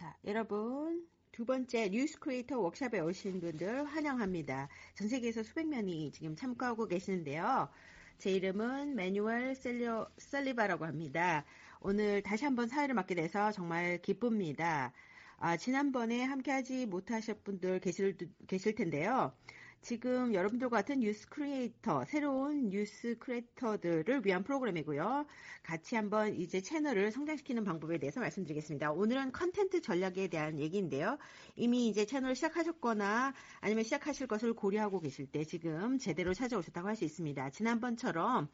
자, 여러분 두 번째 뉴스 크리에이터 워크숍에 오신 분들 환영합니다. 전 세계에서 수백 명이 지금 참가하고 계시는데요. 제 이름은 매뉴얼 셀리바라고 합니다. 오늘 다시 한번 사회를 맡게 돼서 정말 기쁩니다. 지난번에 함께하지 못하셨 분들 계실 텐데요. 지금 여러분들과 같은 뉴스 크리에이터, 새로운 뉴스 크리에이터들을 위한 프로그램이고요. 같이 한번 이제 채널을 성장시키는 방법에 대해서 말씀드리겠습니다. 오늘은 컨텐트 전략에 대한 얘기인데요. 이미 이제 채널을 시작하셨거나 아니면 시작하실 것을 고려하고 계실 때 지금 제대로 찾아오셨다고 할 수 있습니다. 지난번처럼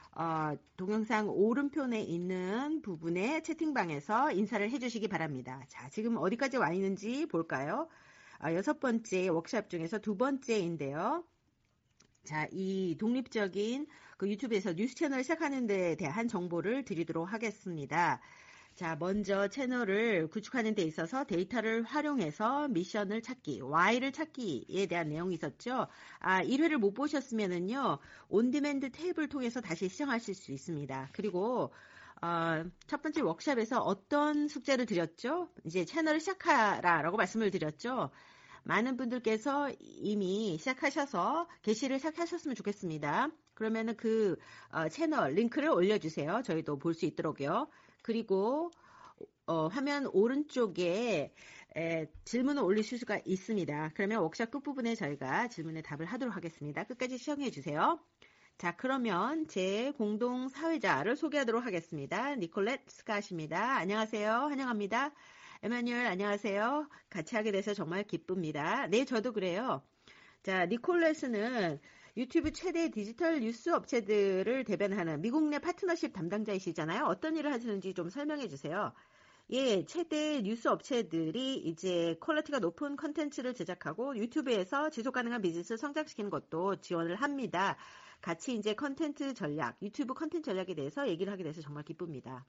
동영상 오른편에 있는 부분에 채팅방에서 인사를 해주시기 바랍니다. 자, 지금 어디까지 와 있는지 볼까요? 6번째 워크숍 중에서 두 번째인데요. 자, 이 독립적인 그 유튜브에서 뉴스 채널을 시작하는 데 대한 정보를 드리도록 하겠습니다. 자, 먼저 채널을 구축하는 데 있어서 데이터를 활용해서 미션을 찾기, Y를 찾기에 대한 내용이 있었죠. 1회를 못 보셨으면은요, 온디맨드 탭을 통해서 다시 시청하실 수 있습니다. 그리고 첫 번째 워크숍에서 어떤 숙제를 드렸죠? 이제 채널을 시작하라라고 말씀을 드렸죠. 많은 분들께서 이미 시작하셔서 게시를 시작하셨으면 좋겠습니다. 그러면은 그 채널 링크를 올려주세요. 저희도 볼 수 있도록요. 그리고 화면 오른쪽에 질문을 올리실 수가 있습니다. 그러면 워크숍 끝부분에 저희가 질문에 답을 하도록 하겠습니다. 끝까지 시청해 주세요. 자, 그러면 제 공동 사회자를 소개하도록 하겠습니다. 니콜렛 스캇입니다. 안녕하세요. 환영합니다. 에마뉴엘 안녕하세요. 같이 하게 돼서 정말 기쁩니다. 네, 저도 그래요. 자, 니콜렛은 유튜브 최대 디지털 뉴스 업체들을 대변하는 미국 내 파트너십 담당자이시잖아요. 어떤 일을 하시는지 좀 설명해 주세요. 예, 최대 뉴스 업체들이 이제 퀄리티가 높은 컨텐츠를 제작하고 유튜브에서 지속 가능한 비즈니스를 성장시키는 것도 지원을 합니다. 같이 이제 컨텐츠 전략, 유튜브 컨텐츠 전략에 대해서 얘기를 하게 돼서 정말 기쁩니다.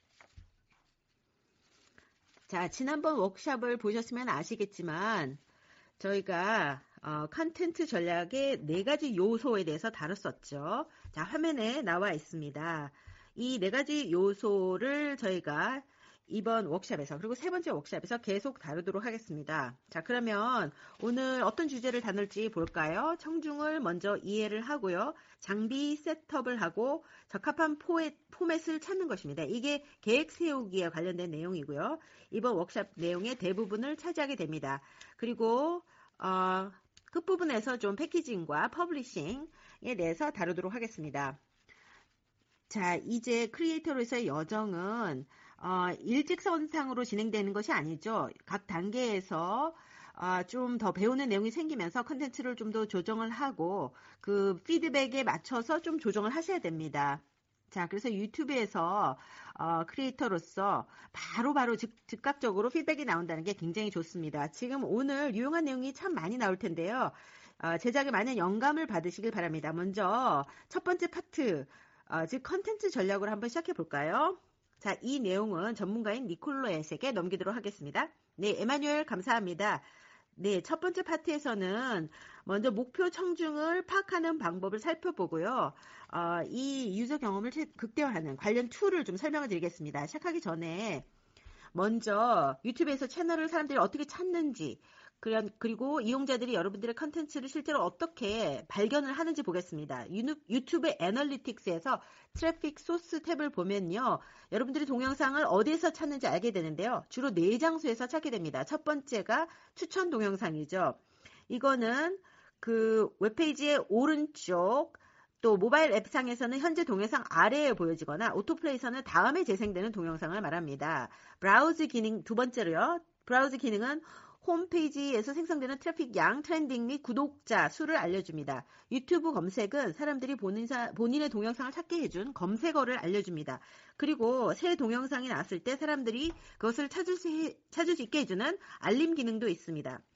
자, 지난번 워크숍을 보셨으면 아시겠지만 저희가 컨텐츠 전략의 4가지 요소에 대해서 다뤘었죠. 자, 화면에 나와 있습니다. 이 4가지 요소를 저희가 이번 워크숍에서 그리고 세 번째 워크숍에서 계속 다루도록 하겠습니다. 자, 그러면 오늘 어떤 주제를 다룰지 볼까요? 청중을 먼저 이해를 하고요. 장비 셋업을 하고 적합한 포맷을 찾는 것입니다. 이게 계획 세우기에 관련된 내용이고요. 이번 워크숍 내용의 대부분을 차지하게 됩니다. 그리고 끝부분에서 좀 패키징과 퍼블리싱에 대해서 다루도록 하겠습니다. 자, 이제 크리에이터로서의 여정은 일직선상으로 진행되는 것이 아니죠. 각 단계에서 좀 더 배우는 내용이 생기면서 컨텐츠를 좀 더 조정을 하고 그 피드백에 맞춰서 좀 조정을 하셔야 됩니다. 자, 그래서 유튜브에서 크리에이터로서 바로바로 즉각적으로 피드백이 나온다는 게 굉장히 좋습니다. 지금 오늘 유용한 내용이 참 많이 나올 텐데요. 제작에 많은 영감을 받으시길 바랍니다. 먼저 첫 번째 파트, 즉 컨텐츠 전략으로 한번 시작해 볼까요? 자, 이 내용은 전문가인 니콜렛에게 넘기도록 하겠습니다. 네, 에마뉴엘 감사합니다. 네, 첫 번째 파트에서는 먼저 목표 청중을 파악하는 방법을 살펴보고요. 이 유저 경험을 극대화하는 관련 툴을 좀 설명을 드리겠습니다. 시작하기 전에 먼저 유튜브에서 채널을 사람들이 어떻게 찾는지 그리고 이용자들이 여러분들의 컨텐츠를 실제로 어떻게 발견을 하는지 보겠습니다. 유튜브 애널리틱스에서 트래픽 소스 탭을 보면요. 여러분들이 동영상을 어디에서 찾는지 알게 되는데요. 주로 4장소에서 찾게 됩니다. 첫 번째가 추천 동영상이죠. 이거는 그 웹페이지의 오른쪽 또 모바일 앱상에서는 현재 동영상 아래에 보여지거나 오토플레이에서는 다음에 재생되는 동영상을 말합니다. 브라우즈 기능 두 번째로요. 브라우즈 기능은 홈페이지에서 생성되는 트래픽 양, 트렌딩 및 구독자 수를 알려줍니다. 유튜브 검색은 사람들이 본인의 동영상을 찾게 해준 검색어를 알려줍니다. 그리고 새 동영상이 나왔을 때 사람들이 그것을 찾을 수 있게 해주는 알림 기능도 있습니다.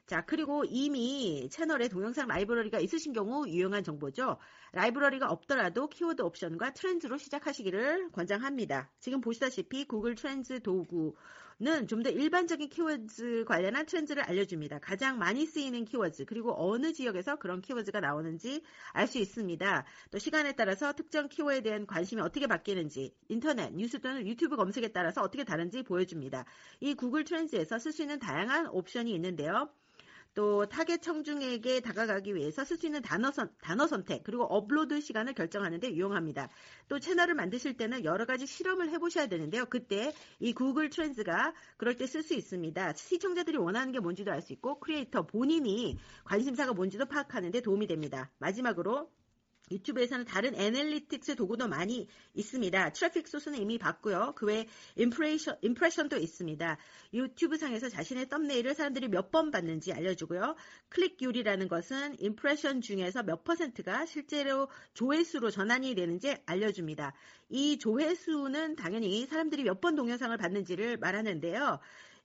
자, 그리고 이미 채널에 동영상 라이브러리가 있으신 경우 유용한 정보죠. 라이브러리가 없더라도 키워드 옵션과 트렌즈로 시작하시기를 권장합니다. 지금 보시다시피 구글 트렌즈 도구는 좀 더 일반적인 키워드 관련한 트렌즈를 알려줍니다. 가장 많이 쓰이는 키워드, 그리고 어느 지역에서 그런 키워드가 나오는지 알 수 있습니다. 또 시간에 따라서 특정 키워드에 대한 관심이 어떻게 바뀌는지, 인터넷, 뉴스 또는 유튜브 검색에 따라서 어떻게 다른지 보여줍니다. 이 구글 트렌즈에서 쓸 수 있는 다양한 옵션이 있는데요. 또 타겟 청중에게 다가가기 위해서 쓸 수 있는 단어 선택, 그리고 업로드 시간을 결정하는 데 유용합니다. 또 채널을 만드실 때는 여러 가지 실험을 해보셔야 되는데요. 그때 이 구글 트렌즈가 그럴 때 쓸 수 있습니다. 시청자들이 원하는 게 뭔지도 알 수 있고 크리에이터 본인이 관심사가 뭔지도 파악하는 데 도움이 됩니다. 마지막으로 유튜브에서는 다른 애널리틱스 도구도 많이 있습니다. 트래픽 소스는 이미 봤고요. 그 외에 임프레션도 있습니다. 유튜브 상에서 자신의 썸네일을 사람들이 몇 번 봤는지 알려주고요. 클릭률이라는 것은 임프레션 중에서 몇 %가 실제로 조회수로 전환이 되는지 알려줍니다. 이 조회수는 당연히 사람들이 몇 번 동영상을 봤는지를 말하는데요.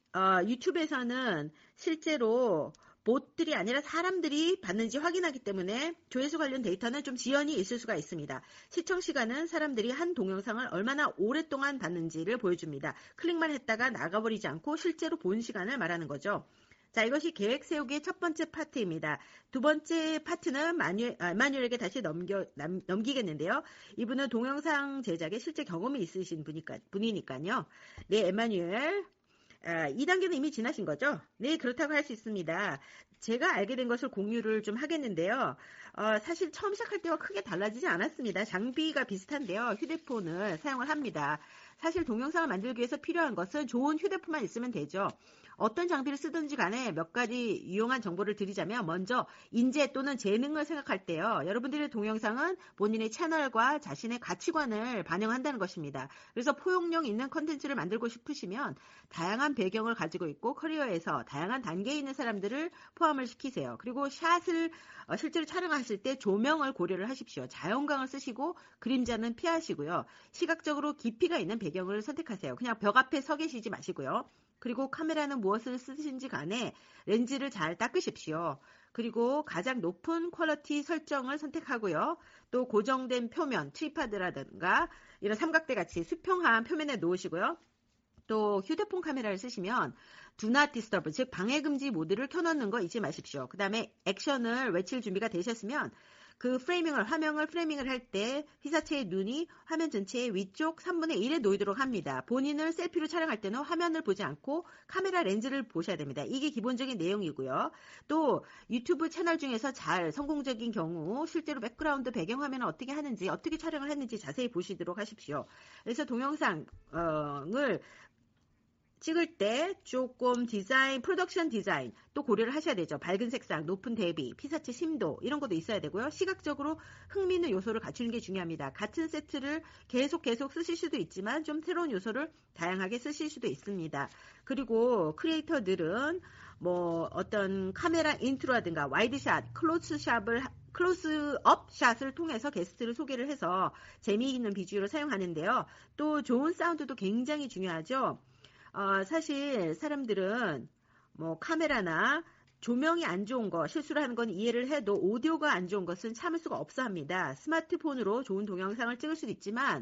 유튜브에서는 실제로 봇들이 아니라 사람들이 봤는지 확인하기 때문에 조회수 관련 데이터는 좀 지연이 있을 수가 있습니다. 시청 시간은 사람들이 한 동영상을 얼마나 오랫동안 봤는지를 보여줍니다. 클릭만 했다가 나가버리지 않고 실제로 본 시간을 말하는 거죠. 자, 이것이 계획 세우기의 첫 번째 파트입니다. 두 번째 파트는 마뉴엘에게 다시 넘기겠는데요. 이분은 동영상 제작에 실제 경험이 있으신 분이니까요. 네, 에마뉴엘. 2단계는 이미 지나신 거죠? 네, 그렇다고 할 수 있습니다. 제가 알게 된 것을 공유를 좀 하겠는데요. 사실 처음 시작할 때와 크게 달라지지 않았습니다. 장비가 비슷한데요. 휴대폰을 사용을 합니다. 사실 동영상을 만들기 위해서 필요한 것은 좋은 휴대폰만 있으면 되죠. 어떤 장비를 쓰든지 간에 몇 가지 유용한 정보를 드리자면, 먼저 인재 또는 재능을 생각할 때요. 여러분들의 동영상은 본인의 채널과 자신의 가치관을 반영한다는 것입니다. 그래서 포용력 있는 컨텐츠를 만들고 싶으시면 다양한 배경을 가지고 있고 커리어에서 다양한 단계에 있는 사람들을 포함을 시키세요. 그리고 샷을 실제로 촬영하실 때 조명을 고려를 하십시오. 자연광을 쓰시고 그림자는 피하시고요. 시각적으로 깊이가 있는 배경을 선택하세요. 그냥 벽 앞에 서 계시지 마시고요. 그리고 카메라는 무엇을 쓰신지 간에 렌즈를 잘 닦으십시오. 그리고 가장 높은 퀄리티 설정을 선택하고요. 또 고정된 표면, 트리파드라든가 이런 삼각대 같이 수평한 표면에 놓으시고요. 또 휴대폰 카메라를 쓰시면 Do Not Disturb, 즉 방해금지 모드를 켜놓는 거 잊지 마십시오. 그 다음에 액션을 외칠 준비가 되셨으면 그 화면을 프레이밍을 할 때 휘사체의 눈이 화면 전체의 위쪽 3분의 1에 놓이도록 합니다. 본인을 셀피로 촬영할 때는 화면을 보지 않고 카메라 렌즈를 보셔야 됩니다. 이게 기본적인 내용이고요. 또 유튜브 채널 중에서 잘 성공적인 경우 실제로 백그라운드 배경화면을 어떻게 하는지, 어떻게 촬영을 했는지 자세히 보시도록 하십시오. 그래서 동영상을 찍을 때 조금 프로덕션 디자인 또 고려를 하셔야 되죠. 밝은 색상, 높은 대비, 피사체 심도 이런 것도 있어야 되고요. 시각적으로 흥미있는 요소를 갖추는 게 중요합니다. 같은 세트를 계속 쓰실 수도 있지만 좀 새로운 요소를 다양하게 쓰실 수도 있습니다. 그리고 크리에이터들은 어떤 카메라 인트로라든가 와이드샷, 클로즈업 샷을 통해서 게스트를 소개를 해서 재미있는 비주얼을 사용하는데요. 또 좋은 사운드도 굉장히 중요하죠. 사실 사람들은 카메라나 조명이 안 좋은 거 실수를 하는 건 이해를 해도 오디오가 안 좋은 것은 참을 수가 없어 합니다. 스마트폰으로 좋은 동영상을 찍을 수도 있지만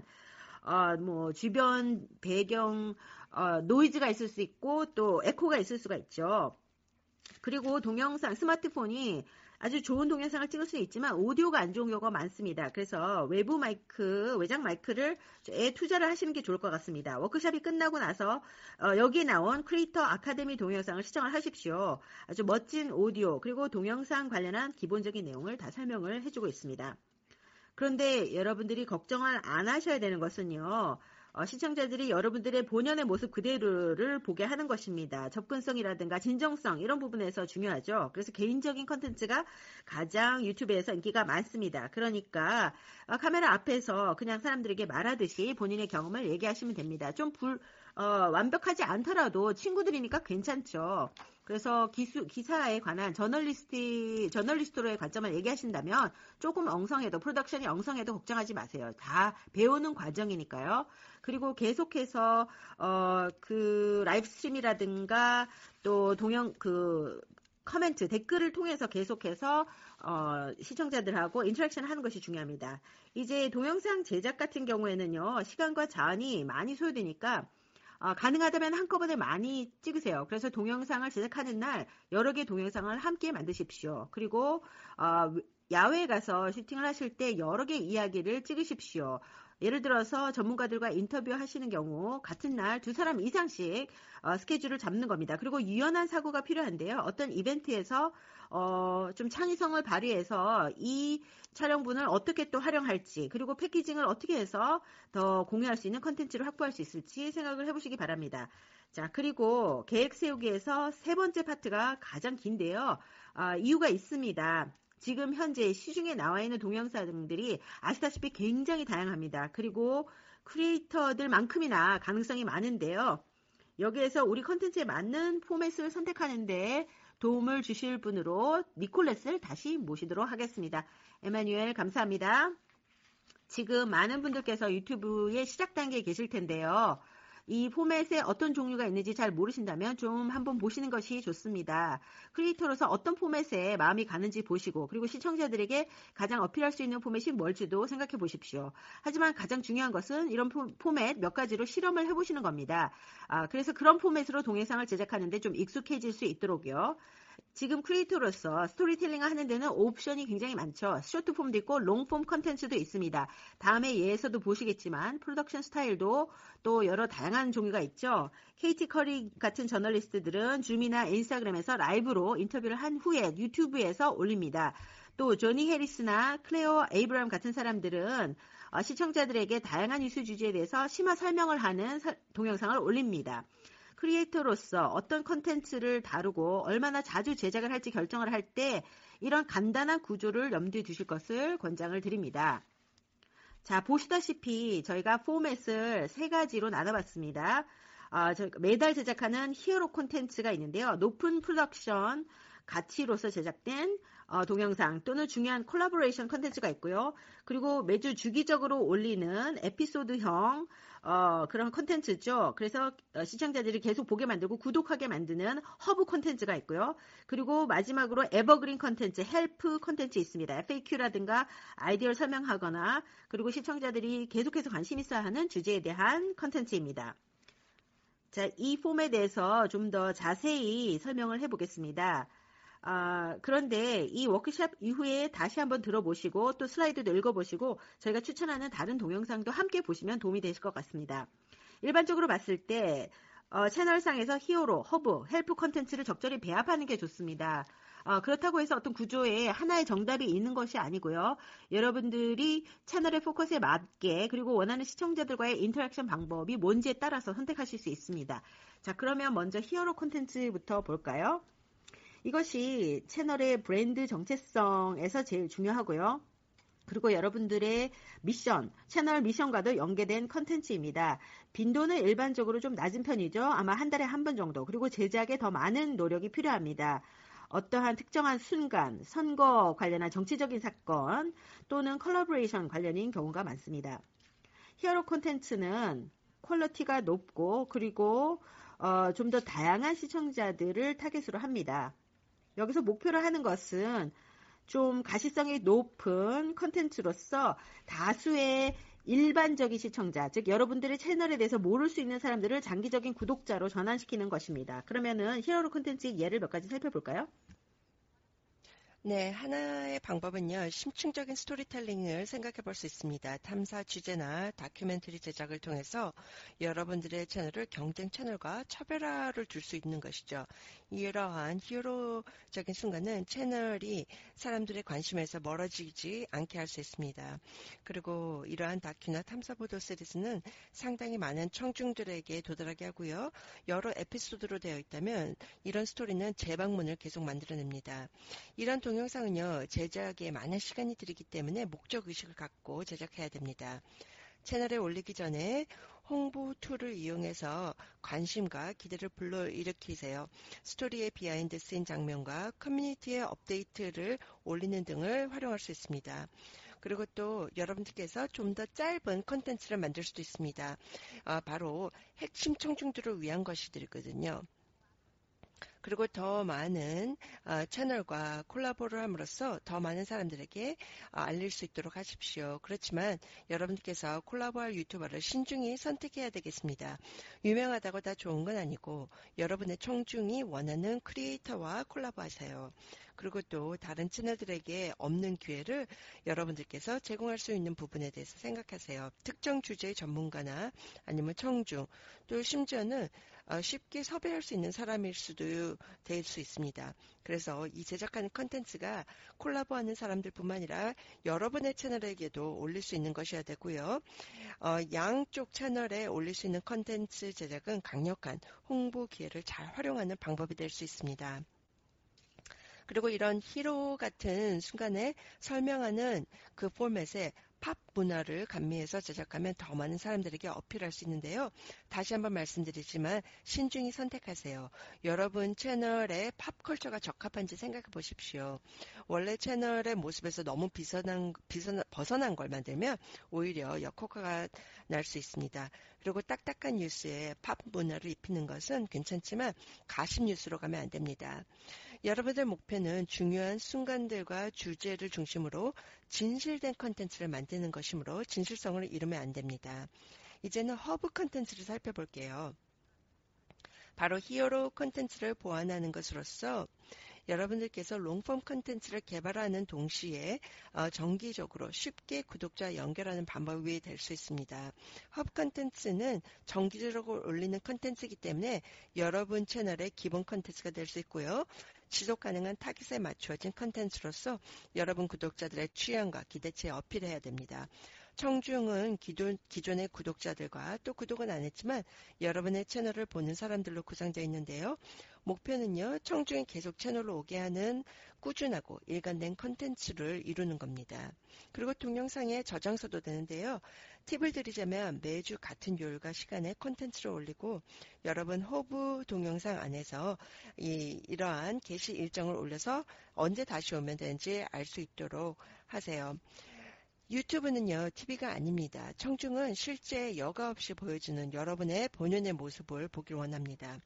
주변 배경 노이즈가 있을 수 있고 또 에코가 있을 수가 있죠. 그리고 스마트폰이 아주 좋은 동영상을 찍을 수 있지만 오디오가 안 좋은 경우가 많습니다. 그래서 외장 마이크를 투자를 하시는 게 좋을 것 같습니다. 워크숍이 끝나고 나서 여기에 나온 크리에이터 아카데미 동영상을 시청을 하십시오. 아주 멋진 오디오 그리고 동영상 관련한 기본적인 내용을 다 설명을 해주고 있습니다. 그런데 여러분들이 걱정을 안 하셔야 되는 것은요. 시청자들이 여러분들의 본연의 모습 그대로를 보게 하는 것입니다. 접근성이라든가 진정성 이런 부분에서 중요하죠. 그래서 개인적인 컨텐츠가 가장 유튜브에서 인기가 많습니다. 그러니까 카메라 앞에서 그냥 사람들에게 말하듯이 본인의 경험을 얘기하시면 됩니다. 좀 완벽하지 않더라도 친구들이니까 괜찮죠. 그래서 기사에 관한 저널리스트로의 관점을 얘기하신다면 조금 프로덕션이 엉성해도 걱정하지 마세요. 다 배우는 과정이니까요. 그리고 계속해서 그 라이브 스트림이라든가 또 커멘트, 댓글을 통해서 계속해서 시청자들하고 인터랙션 하는 것이 중요합니다. 이제 동영상 제작 같은 경우에는요, 시간과 자원이 많이 소요되니까 가능하다면 한꺼번에 많이 찍으세요. 그래서 동영상을 제작하는 날 여러 개의 동영상을 함께 만드십시오. 그리고 야외에 가서 슈팅을 하실 때 여러 개의 이야기를 찍으십시오. 예를 들어서 전문가들과 인터뷰 하시는 경우 같은 날 두 사람 이상씩 스케줄을 잡는 겁니다. 그리고 유연한 사고가 필요한데요. 어떤 이벤트에서 좀 창의성을 발휘해서 이 촬영분을 어떻게 또 활용할지, 그리고 패키징을 어떻게 해서 더 공유할 수 있는 컨텐츠를 확보할 수 있을지 생각을 해보시기 바랍니다. 자, 그리고 계획 세우기에서 세 번째 파트가 가장 긴데요. 이유가 있습니다. 지금 현재 시중에 나와 있는 동영상들이 아시다시피 굉장히 다양합니다. 그리고 크리에이터들만큼이나 가능성이 많은데요. 여기에서 우리 컨텐츠에 맞는 포맷을 선택하는데 도움을 주실 분으로 니콜렛을 다시 모시도록 하겠습니다. 에마뉴엘 감사합니다. 지금 많은 분들께서 유튜브의 시작 단계에 계실 텐데요. 이 포맷에 어떤 종류가 있는지 잘 모르신다면 좀 한번 보시는 것이 좋습니다. 크리에이터로서 어떤 포맷에 마음이 가는지 보시고, 그리고 시청자들에게 가장 어필할 수 있는 포맷이 뭘지도 생각해 보십시오. 하지만 가장 중요한 것은 이런 포맷 몇 가지로 실험을 해보시는 겁니다. 그래서 그런 포맷으로 동영상을 제작하는데 좀 익숙해질 수 있도록요. 지금 크리에이터로서 스토리텔링을 하는 데는 옵션이 굉장히 많죠. 쇼트폼도 있고 롱폼 컨텐츠도 있습니다. 다음에 예에서도 보시겠지만 프로덕션 스타일도 또 여러 다양한 종류가 있죠. 케이티 커리 같은 저널리스트들은 줌이나 인스타그램에서 라이브로 인터뷰를 한 후에 유튜브에서 올립니다. 또 조니 해리스나 클레어 에이브람 같은 사람들은 시청자들에게 다양한 이슈 주제에 대해서 심화 설명을 하는 동영상을 올립니다. 크리에이터로서 어떤 컨텐츠를 다루고 얼마나 자주 제작을 할지 결정을 할 때 이런 간단한 구조를 염두에 두실 것을 권장을 드립니다. 자, 보시다시피 저희가 포맷을 세 가지로 나눠봤습니다. 저희가 매달 제작하는 히어로 콘텐츠가 있는데요. 높은 프로덕션 가치로서 제작된 동영상 또는 중요한 콜라보레이션 컨텐츠가 있고요. 그리고 매주 주기적으로 올리는 에피소드형 그런 컨텐츠죠. 그래서 시청자들이 계속 보게 만들고 구독하게 만드는 허브 컨텐츠가 있고요. 그리고 마지막으로 에버그린 컨텐츠, 헬프 컨텐츠 있습니다. FAQ라든가 아이디어를 설명하거나 그리고 시청자들이 계속해서 관심 있어 하는 주제에 대한 컨텐츠입니다. 자, 이 폼에 대해서 좀 더 자세히 설명을 해보겠습니다. 그런데 이 워크숍 이후에 다시 한번 들어보시고 또 슬라이드도 읽어보시고 저희가 추천하는 다른 동영상도 함께 보시면 도움이 되실 것 같습니다. 일반적으로 봤을 때 채널상에서 히어로, 허브, 헬프 컨텐츠를 적절히 배합하는 게 좋습니다. 그렇다고 해서 어떤 구조에 하나의 정답이 있는 것이 아니고요. 여러분들이 채널의 포커스에 맞게 그리고 원하는 시청자들과의 인터랙션 방법이 뭔지에 따라서 선택하실 수 있습니다. 자, 그러면 먼저 히어로 콘텐츠부터 볼까요? 이것이 채널의 브랜드 정체성에서 제일 중요하고요. 그리고 여러분들의 미션, 채널 미션과도 연계된 컨텐츠입니다. 빈도는 일반적으로 좀 낮은 편이죠. 아마 한 달에 한 번 정도. 그리고 제작에 더 많은 노력이 필요합니다. 어떠한 특정한 순간, 선거 관련한 정치적인 사건 또는 컬러버레이션 관련인 경우가 많습니다. 히어로 콘텐츠는 퀄리티가 높고 그리고 좀 더 다양한 시청자들을 타겟으로 합니다. 여기서 목표로 하는 것은 좀 가시성이 높은 컨텐츠로서 다수의 일반적인 시청자, 즉 여러분들의 채널에 대해서 모를 수 있는 사람들을 장기적인 구독자로 전환시키는 것입니다. 그러면은 히어로 콘텐츠 예를 몇 가지 살펴볼까요? 네, 하나의 방법은요, 심층적인 스토리텔링을 생각해 볼 수 있습니다. 탐사 취재나 다큐멘터리 제작을 통해서 여러분들의 채널을 경쟁 채널과 차별화를 줄 수 있는 것이죠. 이러한 히어로적인 순간은 채널이 사람들의 관심에서 멀어지지 않게 할 수 있습니다. 그리고 이러한 다큐나 탐사보도 시리즈는 상당히 많은 청중들에게 도달하게 하고요. 여러 에피소드로 되어 있다면 이런 스토리는 재방문을 계속 만들어냅니다. 이런 동영상은요, 제작에 많은 시간이 들이기 때문에 목적의식을 갖고 제작해야 됩니다. 채널에 올리기 전에 홍보 툴을 이용해서 관심과 기대를 불러일으키세요. 스토리의 비하인드 씬 장면과 커뮤니티의 업데이트를 올리는 등을 활용할 수 있습니다. 그리고 또 여러분들께서 좀 더 짧은 컨텐츠를 만들 수도 있습니다. 바로 핵심 청중들을 위한 것이거든요. 그리고 더 많은 채널과 콜라보를 함으로써 더 많은 사람들에게 알릴 수 있도록 하십시오. 그렇지만 여러분께서 콜라보할 유튜버를 신중히 선택해야 되겠습니다. 유명하다고 다 좋은 건 아니고 여러분의 청중이 원하는 크리에이터와 콜라보하세요. 그리고 또 다른 채널들에게 없는 기회를 여러분들께서 제공할 수 있는 부분에 대해서 생각하세요. 특정 주제의 전문가나 아니면 청중, 또 심지어는 쉽게 섭외할 수 있는 사람일 수도 될 수 있습니다. 그래서 이 제작하는 컨텐츠가 콜라보하는 사람들뿐만 아니라 여러분의 채널에게도 올릴 수 있는 것이어야 되고요. 양쪽 채널에 올릴 수 있는 컨텐츠 제작은 강력한 홍보 기회를 잘 활용하는 방법이 될 수 있습니다. 그리고 이런 히로 같은 순간에 설명하는 그 포맷에 팝 문화를 감미해서 제작하면 더 많은 사람들에게 어필할 수 있는데요. 다시 한번 말씀드리지만 신중히 선택하세요. 여러분 채널에 팝컬처가 적합한지 생각해 보십시오. 원래 채널의 모습에서 너무 벗어난 걸 만들면 오히려 역효과가 날 수 있습니다. 그리고 딱딱한 뉴스에 팝 문화를 입히는 것은 괜찮지만 가십 뉴스로 가면 안 됩니다. 여러분들 목표는 중요한 순간들과 주제를 중심으로 진실된 컨텐츠를 만드는 것이므로 진실성을 잃으면 안 됩니다. 이제는 허브 컨텐츠를 살펴볼게요. 바로 히어로 컨텐츠를 보완하는 것으로서 여러분들께서 롱폼 컨텐츠를 개발하는 동시에 정기적으로 쉽게 구독자 연결하는 방법이 될 수 있습니다. 허브 컨텐츠는 정기적으로 올리는 컨텐츠이기 때문에 여러분 채널의 기본 컨텐츠가 될 수 있고요. 지속 가능한 타깃에 맞추어진 컨텐츠로서 여러분 구독자들의 취향과 기대치에 어필해야 됩니다. 청중은 기존의 구독자들과 또 구독은 안 했지만 여러분의 채널을 보는 사람들로 구성되어 있는데요. 목표는요, 청중이 계속 채널로 오게 하는 꾸준하고 일관된 컨텐츠를 이루는 겁니다. 그리고 동영상에 저장소도 되는데요. 팁을 드리자면 매주 같은 요일과 시간에 컨텐츠를 올리고 여러분 호브 동영상 안에서 이러한 게시 일정을 올려서 언제 다시 오면 되는지 알 수 있도록 하세요. 유튜브는요, TV가 아닙니다. 청중은 실제 여과 없이 보여주는 여러분의 본연의 모습을 보길 원합니다.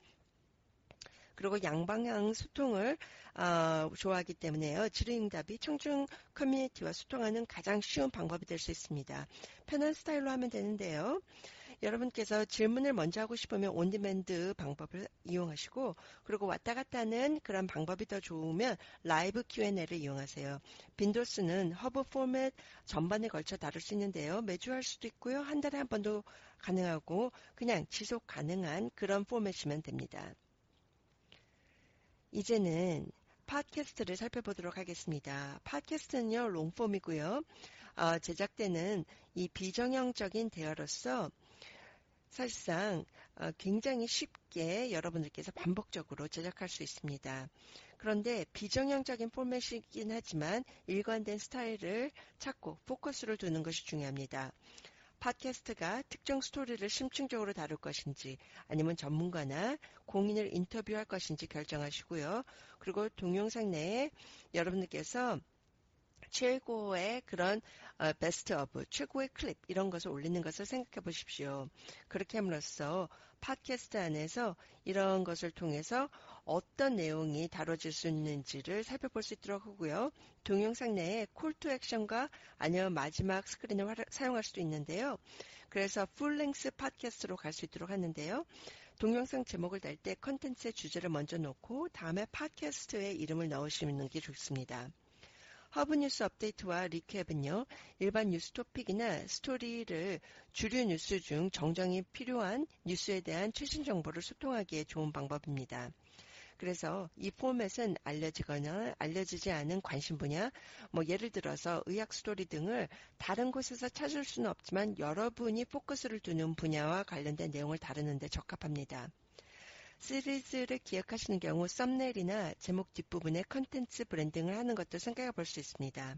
그리고 양방향 소통을 좋아하기 때문에요. 질의응답이 청중 커뮤니티와 소통하는 가장 쉬운 방법이 될 수 있습니다. 편한 스타일로 하면 되는데요. 여러분께서 질문을 먼저 하고 싶으면 온디맨드 방법을 이용하시고 그리고 왔다 갔다 하는 그런 방법이 더 좋으면 라이브 Q&A를 이용하세요. 빈도수는 허브 포맷 전반에 걸쳐 다룰 수 있는데요. 매주 할 수도 있고요. 한 달에 한 번도 가능하고 그냥 지속 가능한 그런 포맷이면 됩니다. 이제는 팟캐스트를 살펴보도록 하겠습니다. 팟캐스트는요, 롱폼이고요. 제작 때는 이 비정형적인 대화로서 사실상 굉장히 쉽게 여러분들께서 반복적으로 제작할 수 있습니다. 그런데 비정형적인 포맷이긴 하지만 일관된 스타일을 찾고 포커스를 두는 것이 중요합니다. 팟캐스트가 특정 스토리를 심층적으로 다룰 것인지 아니면 전문가나 공인을 인터뷰할 것인지 결정하시고요. 그리고 동영상 내에 여러분들께서 최고의 그런 베스트 오브, 최고의 클립 이런 것을 올리는 것을 생각해 보십시오. 그렇게 함으로써 팟캐스트 안에서 이런 것을 통해서 어떤 내용이 다뤄질 수 있는지를 살펴볼 수 있도록 하고요. 동영상 내에 콜 투 액션과 아니면 마지막 스크린을 사용할 수도 있는데요. 그래서 풀랭스 팟캐스트로 갈 수 있도록 하는데요. 동영상 제목을 달 때 컨텐츠의 주제를 먼저 놓고 다음에 팟캐스트의 이름을 넣으시는 게 좋습니다. 허브 뉴스 업데이트와 리캡은요, 일반 뉴스 토픽이나 스토리를 주류 뉴스 중 정정이 필요한 뉴스에 대한 최신 정보를 소통하기에 좋은 방법입니다. 그래서 이 포맷은 알려지거나 알려지지 않은 관심 분야, 예를 들어서 의학 스토리 등을 다른 곳에서 찾을 수는 없지만 여러분이 포커스를 두는 분야와 관련된 내용을 다루는 데 적합합니다. 시리즈를 기획하시는 경우 썸네일이나 제목 뒷부분에 컨텐츠 브랜딩을 하는 것도 생각해 볼 수 있습니다.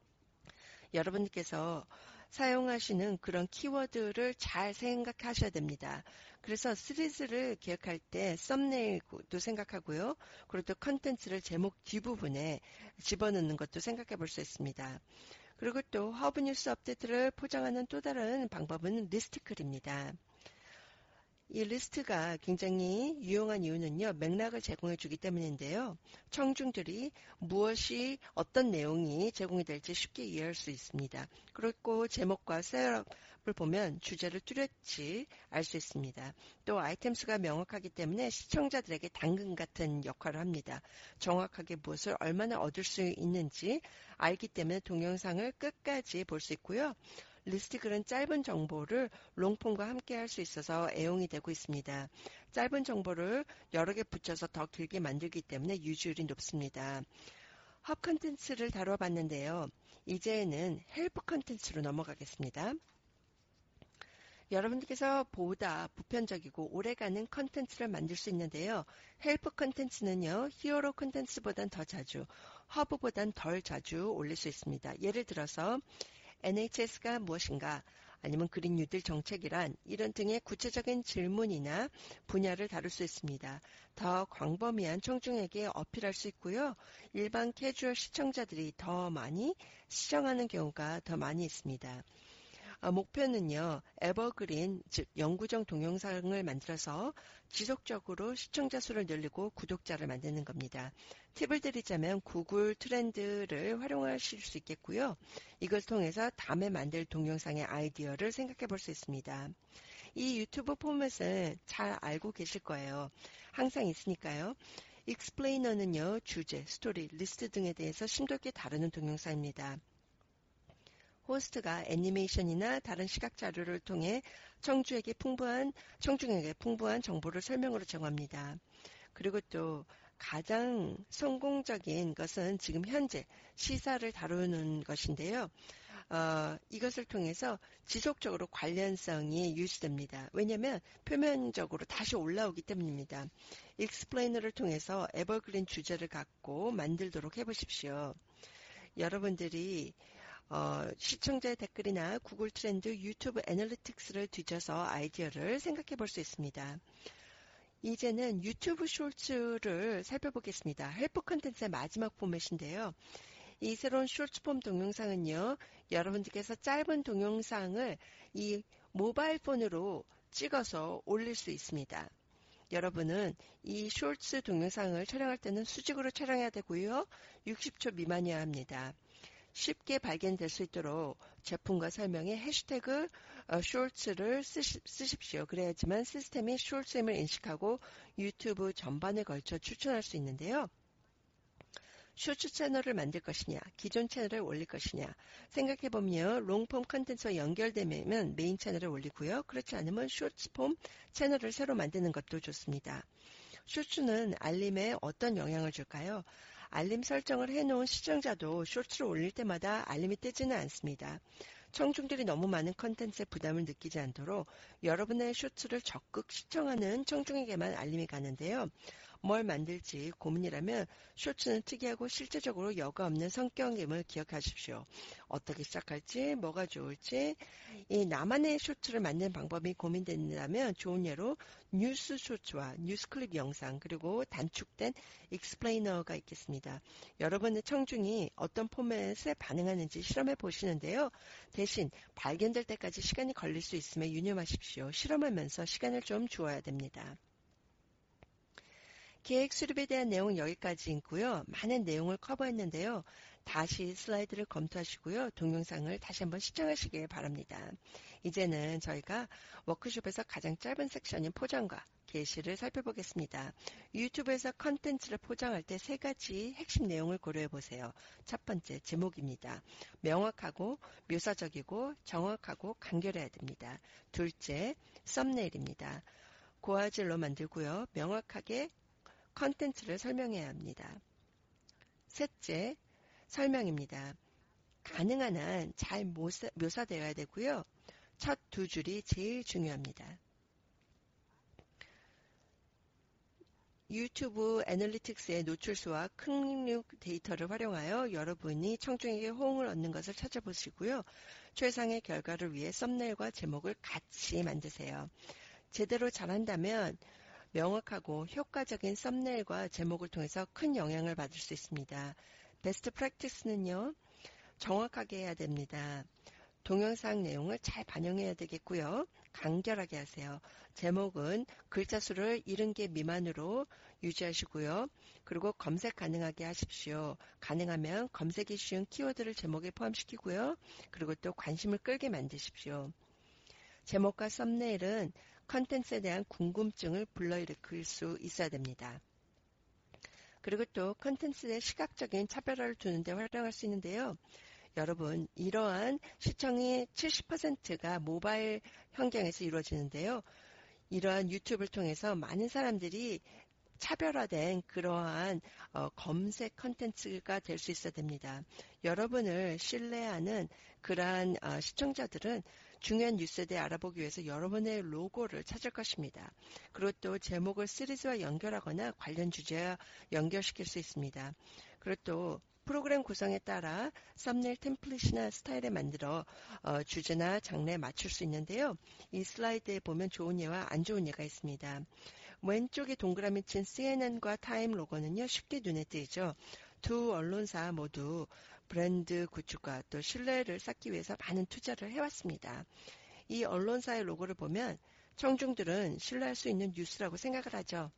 여러분께서 사용하시는 그런 키워드를 잘 생각하셔야 됩니다. 그래서 시리즈를 기획할 때 썸네일도 생각하고요. 그리고 또 컨텐츠를 제목 뒷부분에 집어넣는 것도 생각해 볼 수 있습니다. 그리고 또 허브 뉴스 업데이트를 포장하는 또 다른 방법은 리스티클입니다. 이 리스트가 굉장히 유용한 이유는요, 맥락을 제공해 주기 때문인데요. 청중들이 무엇이, 어떤 내용이 제공이 될지 쉽게 이해할 수 있습니다. 그리고 제목과 셋업을 보면 주제를 뚜렷이 알 수 있습니다. 또 아이템 수가 명확하기 때문에 시청자들에게 당근 같은 역할을 합니다. 정확하게 무엇을 얼마나 얻을 수 있는지 알기 때문에 동영상을 끝까지 볼 수 있고요. 리스트 글은 짧은 정보를 롱폼과 함께 할 수 있어서 애용이 되고 있습니다. 짧은 정보를 여러 개 붙여서 더 길게 만들기 때문에 유지율이 높습니다. 헙 컨텐츠를 다뤄봤는데요. 이제는 헬프 컨텐츠로 넘어가겠습니다. 여러분들께서 보다 보편적이고 오래가는 컨텐츠를 만들 수 있는데요. 헬프 컨텐츠는요, 히어로 컨텐츠보단 더 자주, 허브보단 덜 자주 올릴 수 있습니다. 예를 들어서 NHS가 무엇인가, 아니면 그린 뉴딜 정책이란, 이런 등의 구체적인 질문이나 분야를 다룰 수 있습니다. 더 광범위한 청중에게 어필할 수 있고요. 일반 캐주얼 시청자들이 더 많이 시청하는 경우가 더 많이 있습니다. 목표는요, 에버그린, 즉 영구적 동영상을 만들어서 지속적으로 시청자 수를 늘리고 구독자를 만드는 겁니다. 팁을 드리자면 구글 트렌드를 활용하실 수 있겠고요. 이걸 통해서 다음에 만들 동영상의 아이디어를 생각해 볼 수 있습니다. 이 유튜브 포맷을 잘 알고 계실 거예요. 항상 있으니까요. 익스플레이너는요, 주제, 스토리, 리스트 등에 대해서 심도 있게 다루는 동영상입니다. 호스트가 애니메이션이나 다른 시각 자료를 통해 청중에게 풍부한 정보를 설명으로 제공합니다. 그리고 또 가장 성공적인 것은 지금 현재 시사를 다루는 것인데요. 이것을 통해서 지속적으로 관련성이 유지됩니다. 왜냐하면 표면적으로 다시 올라오기 때문입니다. 익스플레이너를 통해서 에버그린 주제를 갖고 만들도록 해보십시오. 여러분들이 시청자의 댓글이나 구글 트렌드, 유튜브 애널리틱스를 뒤져서 아이디어를 생각해 볼 수 있습니다. 이제는 유튜브 쇼츠를 살펴보겠습니다. 헬프 컨텐츠의 마지막 포맷인데요. 이 새로운 쇼츠폼 동영상은요, 여러분들께서 짧은 동영상을 이 모바일 폰으로 찍어서 올릴 수 있습니다. 여러분은 이 쇼츠 동영상을 촬영할 때는 수직으로 촬영해야 되고요. 60초 미만이어야 합니다. 쉽게 발견될 수 있도록 제품과 설명에 해시태그 쇼츠를 쓰십시오. 그래야지만 시스템이 쇼츠임을 인식하고 유튜브 전반에 걸쳐 추천할 수 있는데요. 쇼츠 채널을 만들 것이냐, 기존 채널을 올릴 것이냐 생각해보면 롱폼 컨텐츠와 연결되면 메인 채널을 올리고요. 그렇지 않으면 쇼츠폼 채널을 새로 만드는 것도 좋습니다. 쇼츠는 알림에 어떤 영향을 줄까요? 알림 설정을 해놓은 시청자도 쇼츠를 올릴 때마다 알림이 뜨지는 않습니다. 청중들이 너무 많은 컨텐츠에 부담을 느끼지 않도록 여러분의 쇼츠를 적극 시청하는 청중에게만 알림이 가는데요. 뭘 만들지 고민이라면 쇼츠는 특이하고 실제적으로 여과 없는 성격임을 기억하십시오. 어떻게 시작할지, 뭐가 좋을지, 이 나만의 쇼츠를 만드는 방법이 고민된다면 좋은 예로 뉴스 쇼츠와 뉴스 클립 영상, 그리고 단축된 익스플레이너가 있겠습니다. 여러분의 청중이 어떤 포맷에 반응하는지 실험해 보시는데요. 대신 발견될 때까지 시간이 걸릴 수 있음에 유념하십시오. 실험하면서 시간을 좀 주어야 됩니다. 계획 수립에 대한 내용은 여기까지 있고요. 많은 내용을 커버했는데요. 다시 슬라이드를 검토하시고요. 동영상을 다시 한번 시청하시길 바랍니다. 이제는 저희가 워크숍에서 가장 짧은 섹션인 포장과 게시를 살펴보겠습니다. 유튜브에서 컨텐츠를 포장할 때 세 가지 핵심 내용을 고려해 보세요. 첫 번째, 제목입니다. 명확하고 묘사적이고 정확하고 간결해야 됩니다. 둘째, 썸네일입니다. 고화질로 만들고요. 명확하게 컨텐츠를 설명해야 합니다. 셋째, 설명입니다. 가능한 한 잘 묘사되어야 되고요. 첫 두 줄이 제일 중요합니다. 유튜브 애널리틱스의 노출수와 클릭 데이터를 활용하여 여러분이 청중에게 호응을 얻는 것을 찾아보시고요. 최상의 결과를 위해 썸네일과 제목을 같이 만드세요. 제대로 잘한다면 명확하고 효과적인 썸네일과 제목을 통해서 큰 영향을 받을 수 있습니다. 베스트 프랙티스는요, 정확하게 해야 됩니다. 동영상 내용을 잘 반영해야 되겠고요. 간결하게 하세요. 제목은 글자 수를 70개 미만으로 유지하시고요. 그리고 검색 가능하게 하십시오. 가능하면 검색이 쉬운 키워드를 제목에 포함시키고요. 그리고 또 관심을 끌게 만드십시오. 제목과 썸네일은 컨텐츠에 대한 궁금증을 불러일으킬 수 있어야 됩니다. 그리고 또 컨텐츠의 시각적인 차별화를 두는 데 활용할 수 있는데요. 여러분, 이러한 시청이 70%가 모바일 환경에서 이루어지는데요. 이러한 유튜브를 통해서 많은 사람들이 차별화된 그러한 검색 컨텐츠가 될 수 있어야 됩니다. 여러분을 신뢰하는 그러한 시청자들은 중요한 뉴스에 대해 알아보기 위해서 여러분의 로고를 찾을 것입니다. 그리고 또 제목을 시리즈와 연결하거나 관련 주제와 연결시킬 수 있습니다. 그리고 또 프로그램 구성에 따라 썸네일 템플릿이나 스타일에 만들어 주제나 장르에 맞출 수 있는데요. 이 슬라이드에 보면 좋은 예와 안 좋은 예가 있습니다. 왼쪽에 동그라미 친 CNN과 타임 로고는요, 쉽게 눈에 띄죠. 두 언론사 모두 브랜드 구축과 또 신뢰를 쌓기 위해서 많은 투자를 해왔습니다. 이 언론사의 로고를 보면 청중들은 신뢰할 수 있는 뉴스라고 생각을 하죠.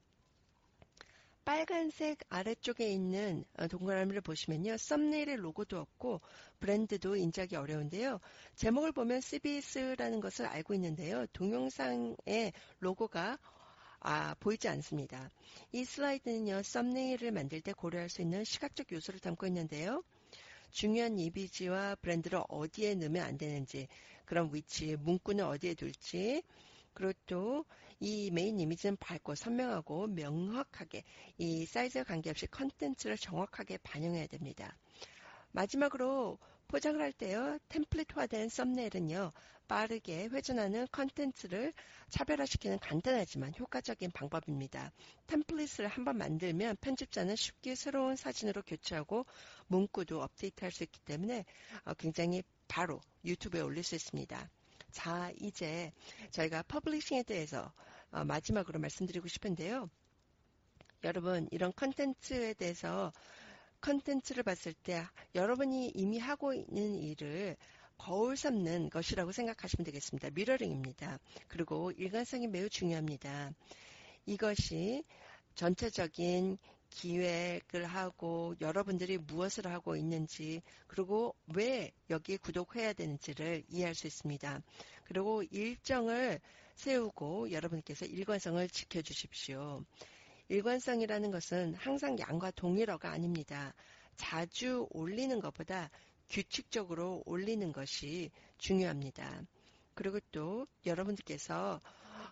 빨간색 아래쪽에 있는 동그라미를 보시면요. 썸네일의 로고도 없고 브랜드도 인지하기 어려운데요. 제목을 보면 CBS라는 것을 알고 있는데요. 동영상의 로고가 보이지 않습니다. 이 슬라이드는요. 썸네일을 만들 때 고려할 수 있는 시각적 요소를 담고 있는데요. 중요한 이미지와 브랜드를 어디에 넣으면 안 되는지, 그런 위치, 문구는 어디에 둘지, 그리고 또 이 메인 이미지는 밝고 선명하고 명확하게 이 사이즈와 관계없이 컨텐츠를 정확하게 반영해야 됩니다. 마지막으로 포장을 할 때요. 템플릿화된 썸네일은요. 빠르게 회전하는 컨텐츠를 차별화시키는 간단하지만 효과적인 방법입니다. 템플릿을 한번 만들면 편집자는 쉽게 새로운 사진으로 교체하고 문구도 업데이트할 수 있기 때문에 굉장히 바로 유튜브에 올릴 수 있습니다. 자, 이제 저희가 퍼블리싱에 대해서 마지막으로 말씀드리고 싶은데요. 여러분, 이런 컨텐츠에 대해서 컨텐츠를 봤을 때 여러분이 이미 하고 있는 일을 거울 삼는 것이라고 생각하시면 되겠습니다. 미러링입니다. 그리고 일관성이 매우 중요합니다. 이것이 전체적인 기획을 하고 여러분들이 무엇을 하고 있는지 그리고 왜 여기에 구독해야 되는지를 이해할 수 있습니다. 그리고 일정을 세우고 여러분께서 일관성을 지켜주십시오. 일관성이라는 것은 항상 양과 동일어가 아닙니다. 자주 올리는 것보다 규칙적으로 올리는 것이 중요합니다. 그리고 또 여러분들께서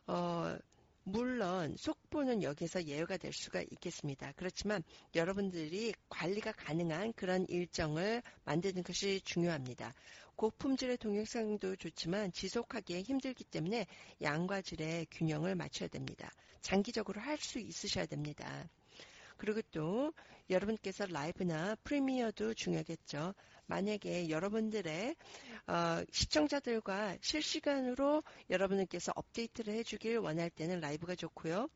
물론 속보는 여기서 예외가 될 수가 있겠습니다. 그렇지만 여러분들이 관리가 가능한 그런 일정을 만드는 것이 중요합니다. 고품질의 동영상도 좋지만 지속하기에 힘들기 때문에 양과 질의 균형을 맞춰야 됩니다. 장기적으로 할 수 있으셔야 됩니다. 그리고 또 여러분께서 라이브나 프리미어도 중요하겠죠. 만약에 여러분들의 시청자들과 실시간으로 여러분들께서 업데이트를 해주길 원할 때는 라이브가 좋고요.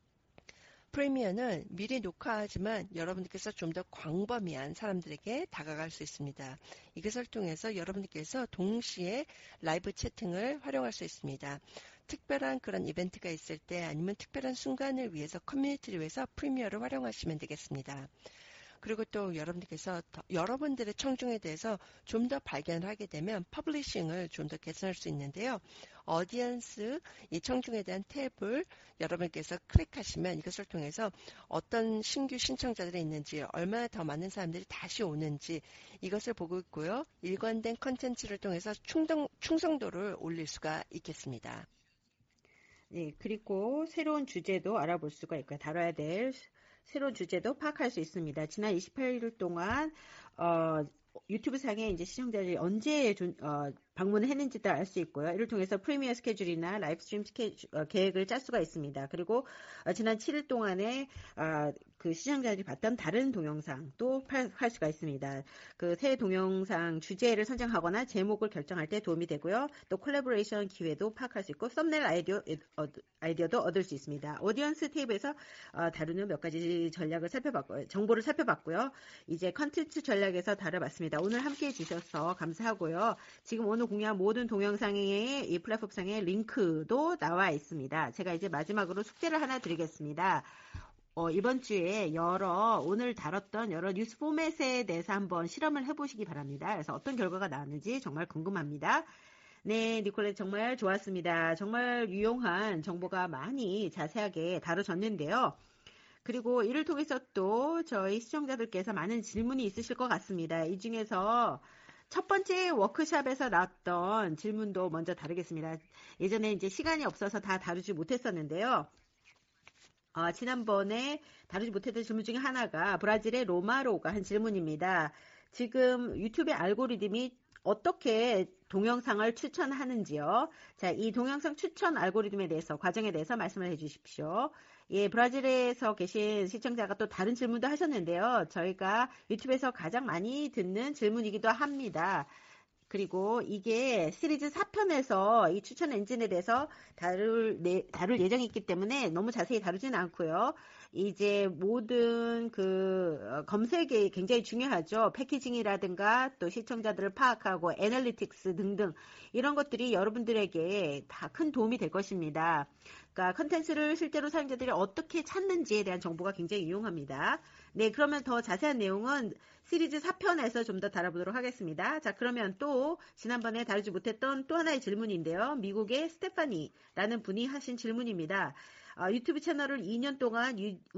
프리미어는 미리 녹화하지만 여러분들께서 좀 더 광범위한 사람들에게 다가갈 수 있습니다. 이것을 통해서 여러분들께서 동시에 라이브 채팅을 활용할 수 있습니다. 특별한 그런 이벤트가 있을 때 아니면 특별한 순간을 위해서 커뮤니티를 위해서 프리미어를 활용하시면 되겠습니다. 그리고 또 여러분들께서 여러분들의 청중에 대해서 좀 더 발견을 하게 되면 퍼블리싱을 좀 더 개선할 수 있는데요. 어디언스, 이 청중에 대한 탭을 여러분께서 클릭하시면 이것을 통해서 어떤 신규 신청자들이 있는지 얼마나 더 많은 사람들이 다시 오는지 이것을 보고 있고요. 일관된 컨텐츠를 통해서 충성도를 올릴 수가 있겠습니다. 네, 그리고 새로운 주제도 알아볼 수가 있고요. 다뤄야 될 새로운 주제도 파악할 수 있습니다. 지난 28일 동안 유튜브 상에 이제 시청자들이 언제 방문을 했는지도 알 수 있고요. 이를 통해서 프리미어 스케줄이나 라이브 스트림 계획을 짤 수가 있습니다. 그리고 지난 7일 동안에 그 시청자들이 봤던 다른 동영상도 할 수가 있습니다. 그 새 동영상 주제를 선정하거나 제목을 결정할 때 도움이 되고요. 또 콜라보레이션 기회도 파악할 수 있고 썸네일 아이디어도 얻을 수 있습니다. 오디언스 탭에서 다루는 몇 가지 정보를 살펴봤고요. 이제 컨텐츠 전략에서 다뤄봤습니다. 오늘 함께해 주셔서 감사하고요. 지금 오늘 공유한 모든 동영상의 이 플랫폼상의 링크도 나와 있습니다. 제가 이제 마지막으로 숙제를 하나 드리겠습니다. 이번 주에 오늘 다뤘던 여러 뉴스 포맷에 대해서 한번 실험을 해보시기 바랍니다. 그래서 어떤 결과가 나왔는지 정말 궁금합니다. 네, 니콜렛 정말 좋았습니다. 정말 유용한 정보가 많이 자세하게 다뤄졌는데요. 그리고 이를 통해서 또 저희 시청자들께서 많은 질문이 있으실 것 같습니다. 이 중에서 첫 번째 워크샵에서 나왔던 질문도 먼저 다루겠습니다. 예전에 이제 시간이 없어서 다 다루지 못했었는데요. 지난번에 다루지 못했던 질문 중에 하나가 브라질의 로마로가 한 질문입니다. 지금 유튜브의 알고리즘이 어떻게 동영상을 추천하는지요? 자, 이 동영상 추천 알고리즘에 대해서, 과정에 대해서 말씀을 해 주십시오. 예, 브라질에서 계신 시청자가 또 다른 질문도 하셨는데요. 저희가 유튜브에서 가장 많이 듣는 질문이기도 합니다. 그리고 이게 시리즈 4편에서 이 추천 엔진에 대해서 다룰 예정이 있기 때문에 너무 자세히 다루지는 않고요. 이제 모든 검색이 굉장히 중요하죠. 패키징이라든가 또 시청자들을 파악하고 애널리틱스 등등 이런 것들이 여러분들에게 다 큰 도움이 될 것입니다. 그러니까 컨텐츠를 실제로 사용자들이 어떻게 찾는지에 대한 정보가 굉장히 유용합니다. 네, 그러면 더 자세한 내용은 시리즈 4편에서 좀 더 다뤄보도록 하겠습니다. 자, 그러면 또 지난번에 다루지 못했던 또 하나의 질문인데요. 미국의 스테파니라는 분이 하신 질문입니다. 유튜브 채널을 2년 동안